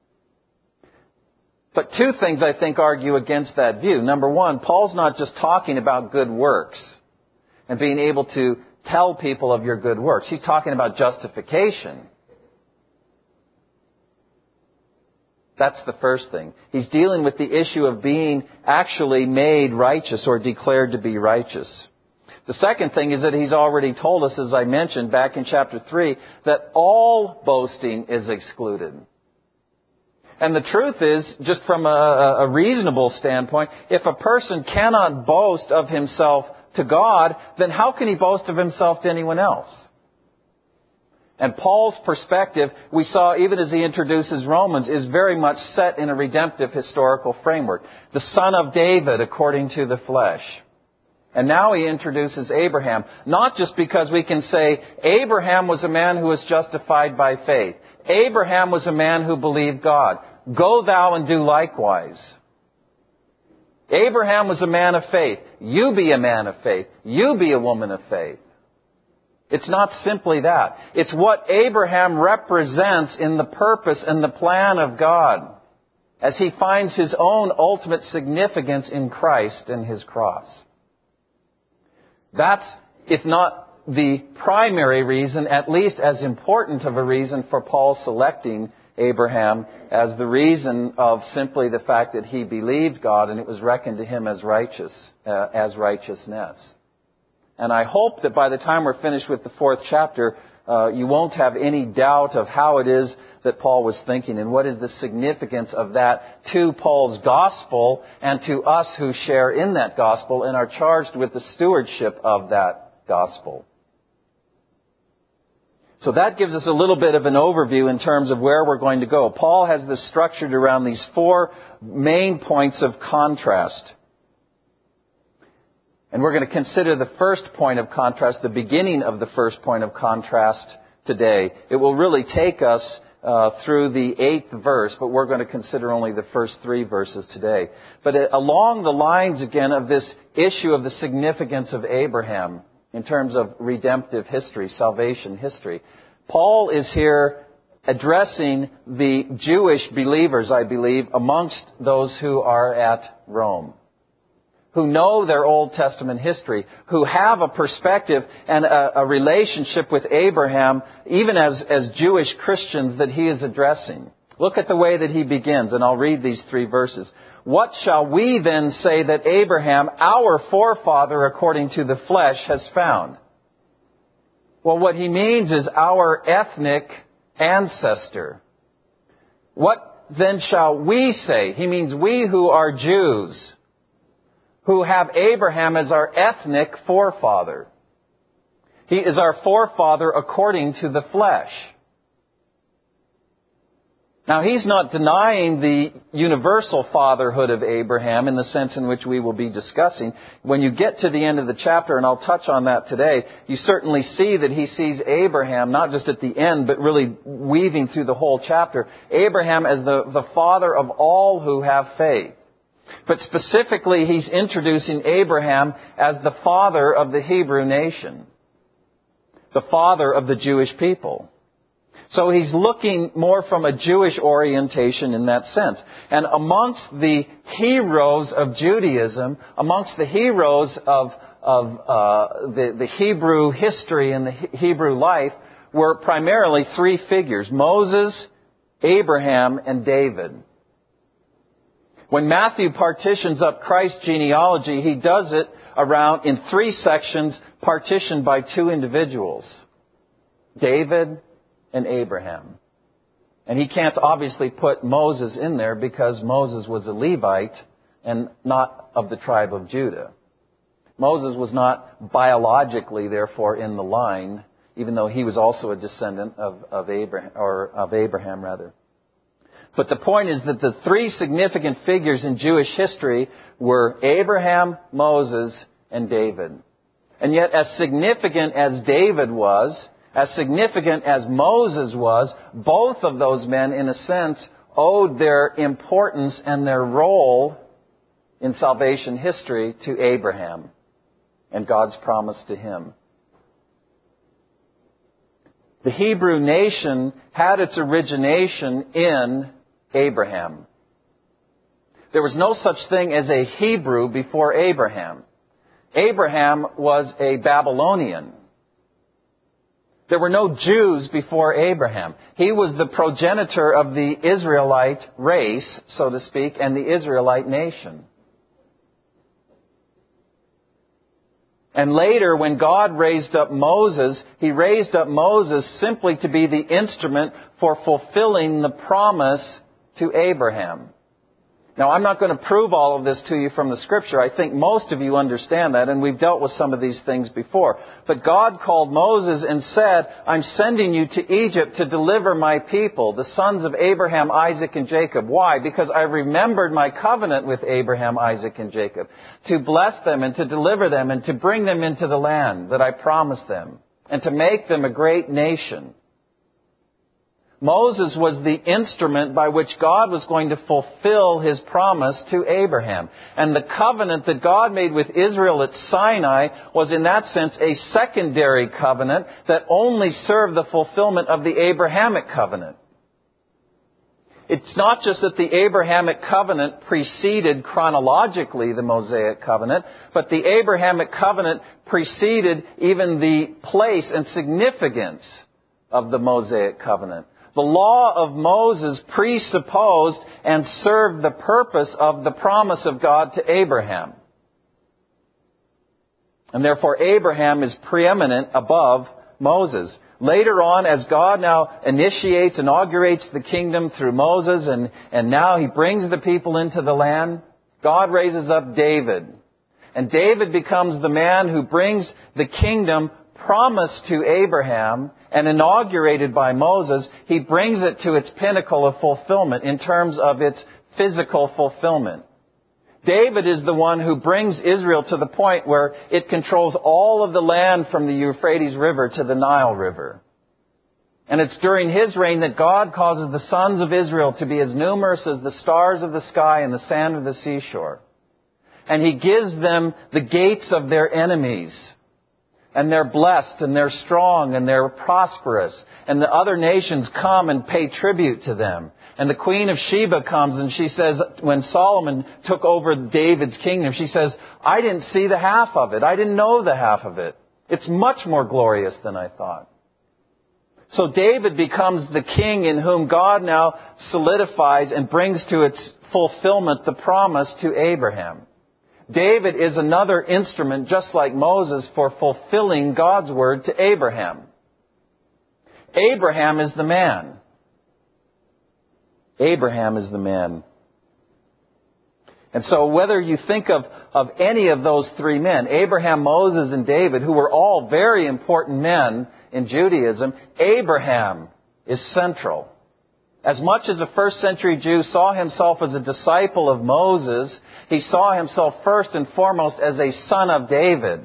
But two things, I think, argue against that view. Number one, Paul's not just talking about good works and being able to tell people of your good works. He's talking about justification. That's the first thing. He's dealing with the issue of being actually made righteous or declared to be righteous. The second thing is that he's already told us, as I mentioned back in chapter 3, that all boasting is excluded. And the truth is, just from a reasonable standpoint, if a person cannot boast of himself to God, then how can he boast of himself to anyone else? And Paul's perspective, we saw even as he introduces Romans, is very much set in a redemptive historical framework. The son of David according to the flesh. And now he introduces Abraham, not just because we can say Abraham was a man who was justified by faith. Abraham was a man who believed God. Go thou and do likewise. Abraham was a man of faith. You be a man of faith. You be a woman of faith. It's not simply that. It's what Abraham represents in the purpose and the plan of God as he finds his own ultimate significance in Christ and his cross. That's, if not the primary reason, at least as important of a reason for Paul selecting Abraham as the reason of simply the fact that he believed God and it was reckoned to him as righteousness. And I hope that by the time we're finished with the 4th chapter, you won't have any doubt of how it is that Paul was thinking and what is the significance of that to Paul's gospel and to us who share in that gospel and are charged with the stewardship of that gospel. So that gives us a little bit of an overview in terms of where we're going to go. Paul has this structured around these 4 main points of contrast. And we're going to consider the first point of contrast, the beginning of the first point of contrast today. It will really take us through the 8th verse, but we're going to consider only the first 3 verses today. But along the lines, again, of this issue of the significance of Abraham in terms of redemptive history, salvation history, Paul is here addressing the Jewish believers, I believe, amongst those who are at Rome, who know their Old Testament history, who have a perspective and a relationship with Abraham, even as Jewish Christians that he is addressing. Look at the way that he begins, and I'll read these 3 verses. What shall we then say that Abraham, our forefather according to the flesh, has found? Well, what he means is our ethnic ancestor. What then shall we say? He means we who are Jews, who have Abraham as our ethnic forefather. He is our forefather according to the flesh. Now, he's not denying the universal fatherhood of Abraham in the sense in which we will be discussing. When you get to the end of the chapter, and I'll touch on that today, you certainly see that he sees Abraham, not just at the end, but really weaving through the whole chapter, Abraham as the father of all who have faith. But specifically, he's introducing Abraham as the father of the Hebrew nation, the father of the Jewish people. So he's looking more from a Jewish orientation in that sense. And amongst the heroes of Judaism, amongst the heroes of the Hebrew history and the Hebrew life, were primarily three figures: Moses, Abraham, and David. When Matthew partitions up Christ's genealogy, he does it around in three sections partitioned by two individuals: David and Abraham. And he can't obviously put Moses in there because Moses was a Levite and not of the tribe of Judah. Moses was not biologically, therefore, in the line, even though he was also a descendant of Abraham. But the point is that the three significant figures in Jewish history were Abraham, Moses, and David. And yet, as significant as David was, as significant as Moses was, both of those men, in a sense, owed their importance and their role in salvation history to Abraham and God's promise to him. The Hebrew nation had its origination in Abraham. There was no such thing as a Hebrew before Abraham. Abraham was a Babylonian. There were no Jews before Abraham. He was the progenitor of the Israelite race, so to speak, and the Israelite nation. And later, when God raised up Moses, He raised up Moses simply to be the instrument for fulfilling the promise to Abraham. Now, I'm not going to prove all of this to you from the Scripture. I think most of you understand that, and we've dealt with some of these things before. But God called Moses and said, I'm sending you to Egypt to deliver my people, the sons of Abraham, Isaac, and Jacob. Why? Because I remembered my covenant with Abraham, Isaac, and Jacob, to bless them and to deliver them and to bring them into the land that I promised them, and to make them a great nation. Moses was the instrument by which God was going to fulfill His promise to Abraham. And the covenant that God made with Israel at Sinai was in that sense a secondary covenant that only served the fulfillment of the Abrahamic covenant. It's not just that the Abrahamic covenant preceded chronologically the Mosaic covenant, but the Abrahamic covenant preceded even the place and significance of the Mosaic covenant. The law of Moses presupposed and served the purpose of the promise of God to Abraham. And therefore Abraham is preeminent above Moses. Later on, as God now inaugurates the kingdom through Moses, and now He brings the people into the land, God raises up David. And David becomes the man who brings the kingdom promised to Abraham and inaugurated by Moses. He brings it to its pinnacle of fulfillment in terms of its physical fulfillment. David is the one who brings Israel to the point where it controls all of the land from the Euphrates River to the Nile River. And it's during his reign that God causes the sons of Israel to be as numerous as the stars of the sky and the sand of the seashore. And He gives them the gates of their enemies. And they're blessed, and they're strong, and they're prosperous. And the other nations come and pay tribute to them. And the Queen of Sheba comes and she says, when Solomon took over David's kingdom, she says, I didn't see the half of it. I didn't know the half of it. It's much more glorious than I thought. So David becomes the king in whom God now solidifies and brings to its fulfillment the promise to Abraham. David is another instrument, just like Moses, for fulfilling God's word to Abraham. Abraham is the man. Abraham is the man. And so whether you think of any of those three men, Abraham, Moses, and David, who were all very important men in Judaism, Abraham is central. As much as a first century Jew saw himself as a disciple of Moses, he saw himself first and foremost as a son of David.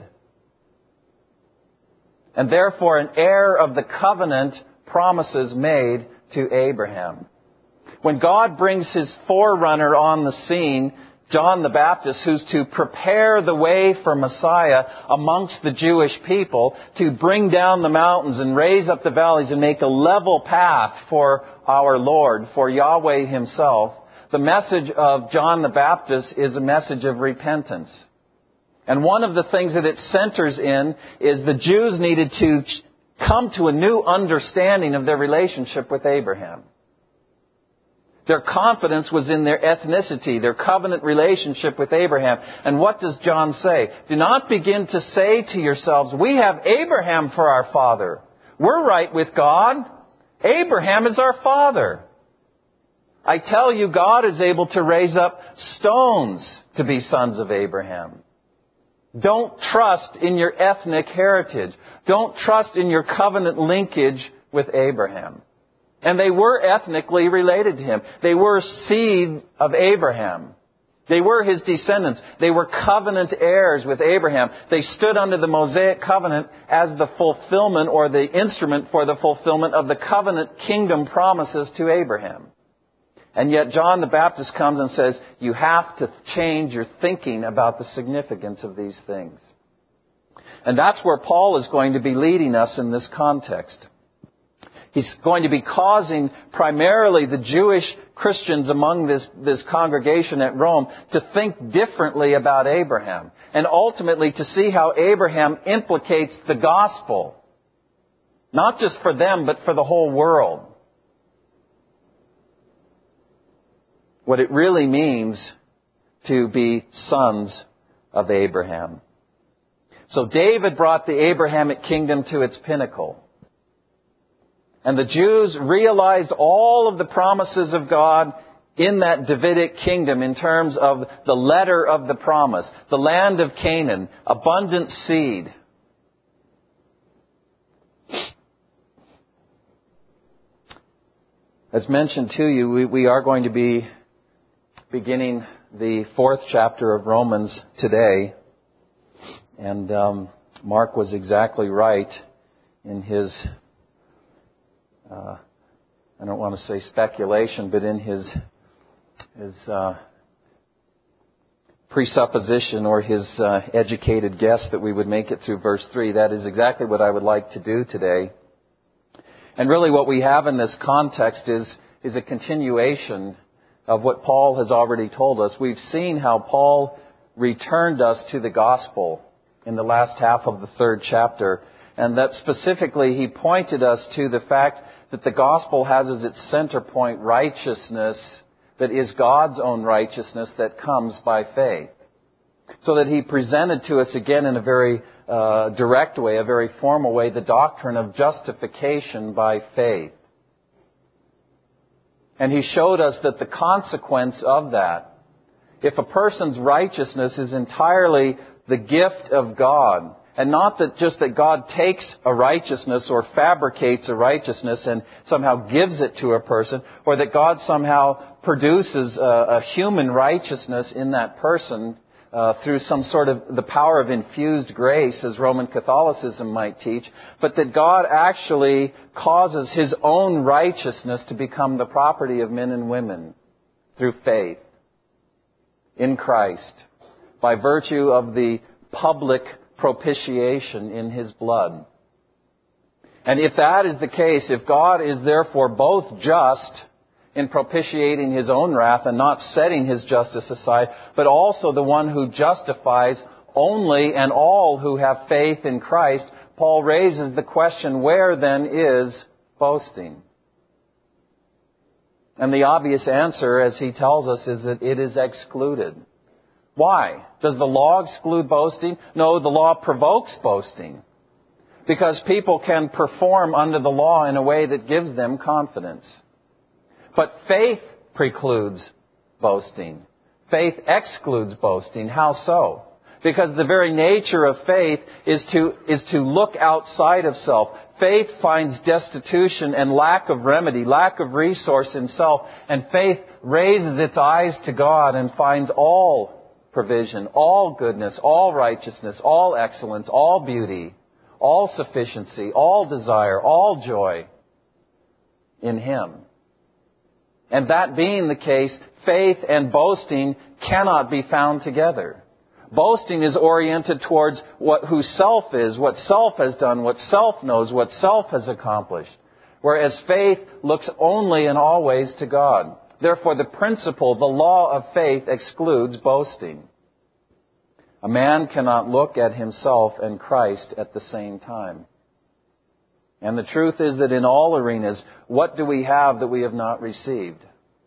And therefore an heir of the covenant promises made to Abraham. When God brings His forerunner on the scene, John the Baptist, who's to prepare the way for Messiah amongst the Jewish people, to bring down the mountains and raise up the valleys and make a level path for our Lord, for Yahweh Himself, the message of John the Baptist is a message of repentance. And one of the things that it centers in is the Jews needed to come to a new understanding of their relationship with Abraham. Their confidence was in their ethnicity, their covenant relationship with Abraham. And what does John say? Do not begin to say to yourselves, we have Abraham for our father. We're right with God. Abraham is our father. I tell you, God is able to raise up stones to be sons of Abraham. Don't trust in your ethnic heritage. Don't trust in your covenant linkage with Abraham. And they were ethnically related to him. They were seed of Abraham. They were his descendants. They were covenant heirs with Abraham. They stood under the Mosaic covenant as the fulfillment or the instrument for the fulfillment of the covenant kingdom promises to Abraham. And yet John the Baptist comes and says, you have to change your thinking about the significance of these things. And that's where Paul is going to be leading us in this context. He's going to be causing primarily the Jewish Christians among this congregation at Rome to think differently about Abraham. And ultimately to see how Abraham implicates the gospel. Not just for them, but for the whole world. What it really means to be sons of Abraham. So David brought the Abrahamic kingdom to its pinnacle. And the Jews realized all of the promises of God in that Davidic kingdom in terms of the letter of the promise, the land of Canaan, abundant seed. As mentioned to you, we are going to be beginning the 4th chapter of Romans today. And Mark was exactly right in his I don't want to say speculation, but in his presupposition or his educated guess that we would make it through verse 3. That is exactly what I would like to do today. And really what we have in this context is a continuation of what Paul has already told us. We've seen how Paul returned us to the gospel in the last half of the 3rd chapter. And that specifically he pointed us to the fact that the gospel has as its center point righteousness that is God's own righteousness that comes by faith. So that he presented to us again in a very direct way, a very formal way, the doctrine of justification by faith. And he showed us that the consequence of that, if a person's righteousness is entirely the gift of God, and not that just that God takes a righteousness or fabricates a righteousness and somehow gives it to a person, or that God somehow produces a human righteousness in that person through some sort of the power of infused grace, as Roman Catholicism might teach, but that God actually causes His own righteousness to become the property of men and women through faith in Christ, by virtue of the public propitiation in His blood. And if that is the case, if God is therefore both just in propitiating His own wrath and not setting His justice aside, but also the one who justifies only and all who have faith in Christ, Paul raises the question, where then is boasting? And the obvious answer, as he tells us, is that it is excluded. Why? Does the law exclude boasting? No, the law provokes boasting. Because people can perform under the law in a way that gives them confidence. But faith precludes boasting. Faith excludes boasting. How so? Because the very nature of faith is to look outside of self. Faith finds destitution and lack of remedy, lack of resource in self. And faith raises its eyes to God and finds all provision, all goodness, all righteousness, all excellence, all beauty, all sufficiency, all desire, all joy in Him. And that being the case, faith and boasting cannot be found together. Boasting is oriented towards who self is, what self has done, what self knows, what self has accomplished. Whereas faith looks only and always to God. Therefore, the principle, the law of faith, excludes boasting. A man cannot look at himself and Christ at the same time. And the truth is that in all arenas, what do we have that we have not received?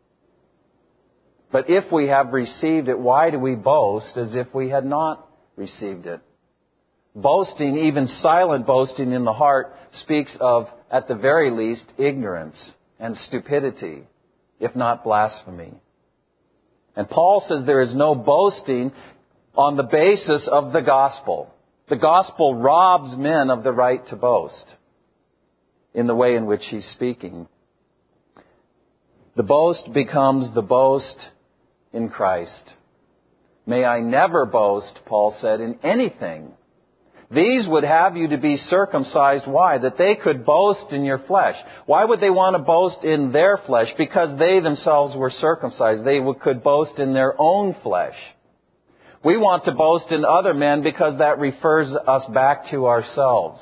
But if we have received it, why do we boast as if we had not received it? Boasting, even silent boasting in the heart, speaks of, at the very least, ignorance and stupidity, if not blasphemy. And Paul says there is no boasting on the basis of the gospel. The gospel robs men of the right to boast in the way in which he's speaking. The boast becomes the boast in Christ. May I never boast, Paul said, in anything. These would have you to be circumcised. Why? That they could boast in your flesh. Why would they want to boast in their flesh? Because they themselves were circumcised. They could boast in their own flesh. We want to boast in other men because that refers us back to ourselves.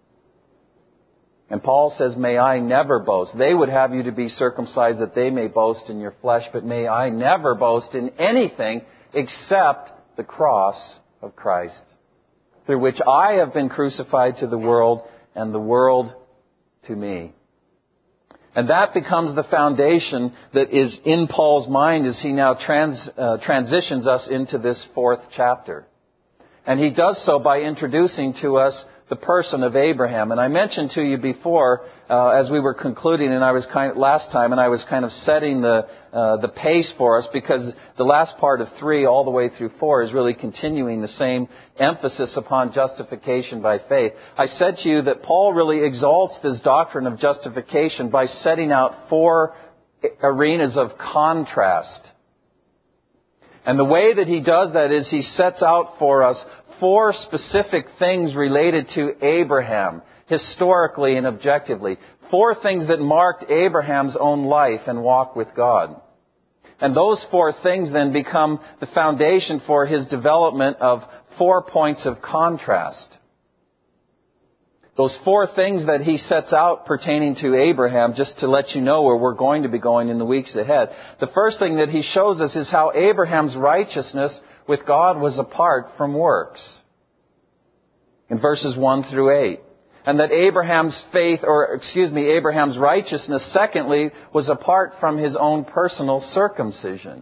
And Paul says, may I never boast. They would have you to be circumcised that they may boast in your flesh, but may I never boast in anything except the cross of Christ, through which I have been crucified to the world and the world to me. And that becomes the foundation that is in Paul's mind as he now transitions us into this fourth chapter. And he does so by introducing to us the person of Abraham. And I mentioned to you before, as we were concluding, and I was last time, and I was kind of setting the pace for us, because the last part of 3 all the way through 4 is really continuing the same emphasis upon justification by faith. I said to you that Paul really exalts this doctrine of justification by setting out 4 arenas of contrast. And the way that he does that is he sets out for us 4 specific things related to Abraham, historically and objectively. 4 things that marked Abraham's own life and walk with God. And those 4 things then become the foundation for his development of 4 points of contrast. Those 4 things that he sets out pertaining to Abraham, just to let you know where we're going to be going in the weeks ahead. The first thing that he shows us is how Abraham's righteousness with God was apart from works. In verses 1 through 8. And that Abraham's righteousness, secondly, was apart from his own personal circumcision.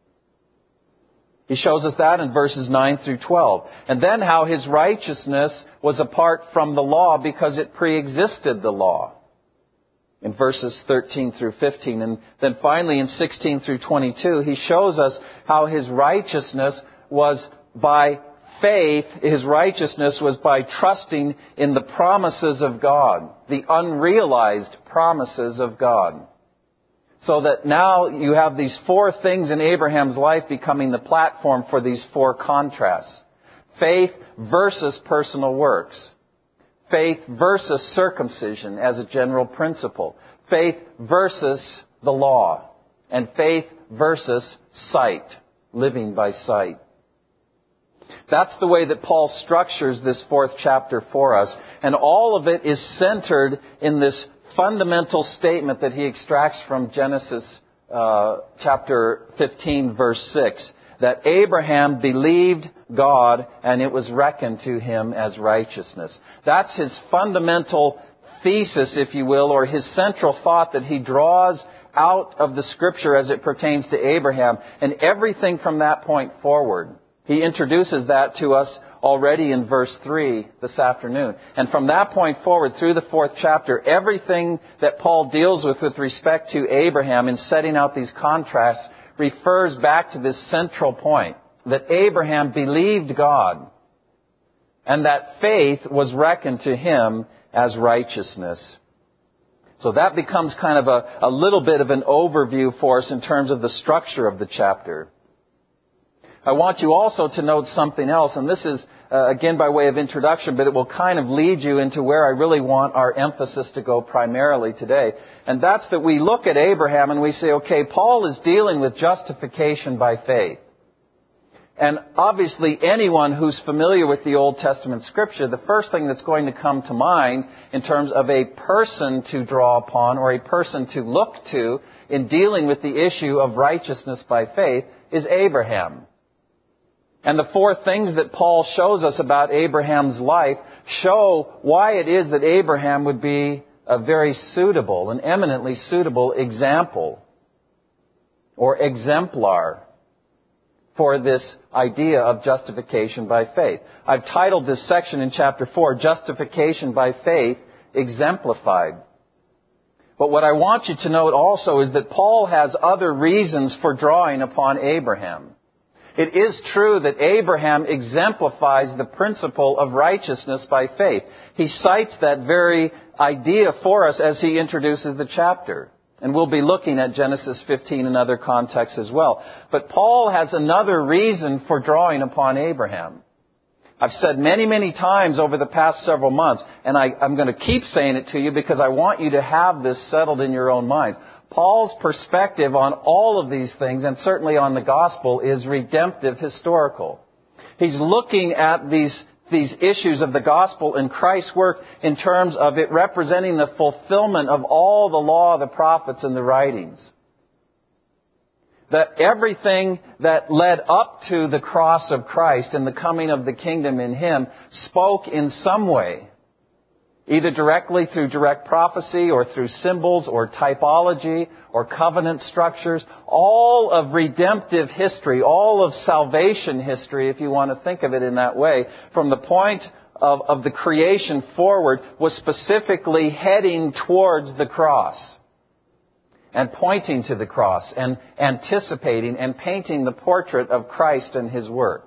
He shows us that in verses 9 through 12. And then how his righteousness was apart from the law because it pre-existed the law. In verses 13 through 15. And then finally in 16 through 22, he shows us how his righteousness was by faith. His righteousness was by trusting in the promises of God, the unrealized promises of God. So that now you have these 4 things in Abraham's life becoming the platform for these 4 contrasts. Faith versus personal works. Faith versus circumcision as a general principle. Faith versus the law. And faith versus sight, living by sight. That's the way that Paul structures this 4th chapter for us. And all of it is centered in this fundamental statement that he extracts from Genesis chapter 15, verse 6. That Abraham believed God and it was reckoned to him as righteousness. That's his fundamental thesis, if you will, or his central thought that he draws out of the Scripture as it pertains to Abraham. And everything from that point forward. He introduces that to us already in verse 3 this afternoon. And from that point forward through the 4th chapter, everything that Paul deals with respect to Abraham in setting out these contrasts refers back to this central point, that Abraham believed God, and that faith was reckoned to him as righteousness. So that becomes kind of a little bit of an overview for us in terms of the structure of the chapter. I want you also to note something else, and this is, again, by way of introduction, but it will kind of lead you into where I really want our emphasis to go primarily today. And that's that we look at Abraham and we say, okay, Paul is dealing with justification by faith. And obviously anyone who's familiar with the Old Testament Scripture, the first thing that's going to come to mind in terms of a person to draw upon or a person to look to in dealing with the issue of righteousness by faith is Abraham. And the four things that Paul shows us about Abraham's life show why it is that Abraham would be a very suitable, an eminently suitable example or exemplar for this idea of justification by faith. I've titled this section in chapter 4, Justification by Faith Exemplified. But what I want you to note also is that Paul has other reasons for drawing upon Abraham. It is true that Abraham exemplifies the principle of righteousness by faith. He cites that very idea for us as he introduces the chapter. And we'll be looking at Genesis 15 in other contexts as well. But Paul has another reason for drawing upon Abraham. I've said many, many times over the past several months, and I'm going to keep saying it to you because I want you to have this settled in your own minds. Paul's perspective on all of these things, and certainly on the gospel, is redemptive historical. He's looking at these issues of the gospel and Christ's work in terms of it representing the fulfillment of all the law, the prophets, and the writings. That everything that led up to the cross of Christ and the coming of the kingdom in Him spoke in some way, either directly through direct prophecy or through symbols or typology or covenant structures. All of redemptive history, all of salvation history, if you want to think of it in that way, from the point of the creation forward, was specifically heading towards the cross and pointing to the cross and anticipating and painting the portrait of Christ and His work.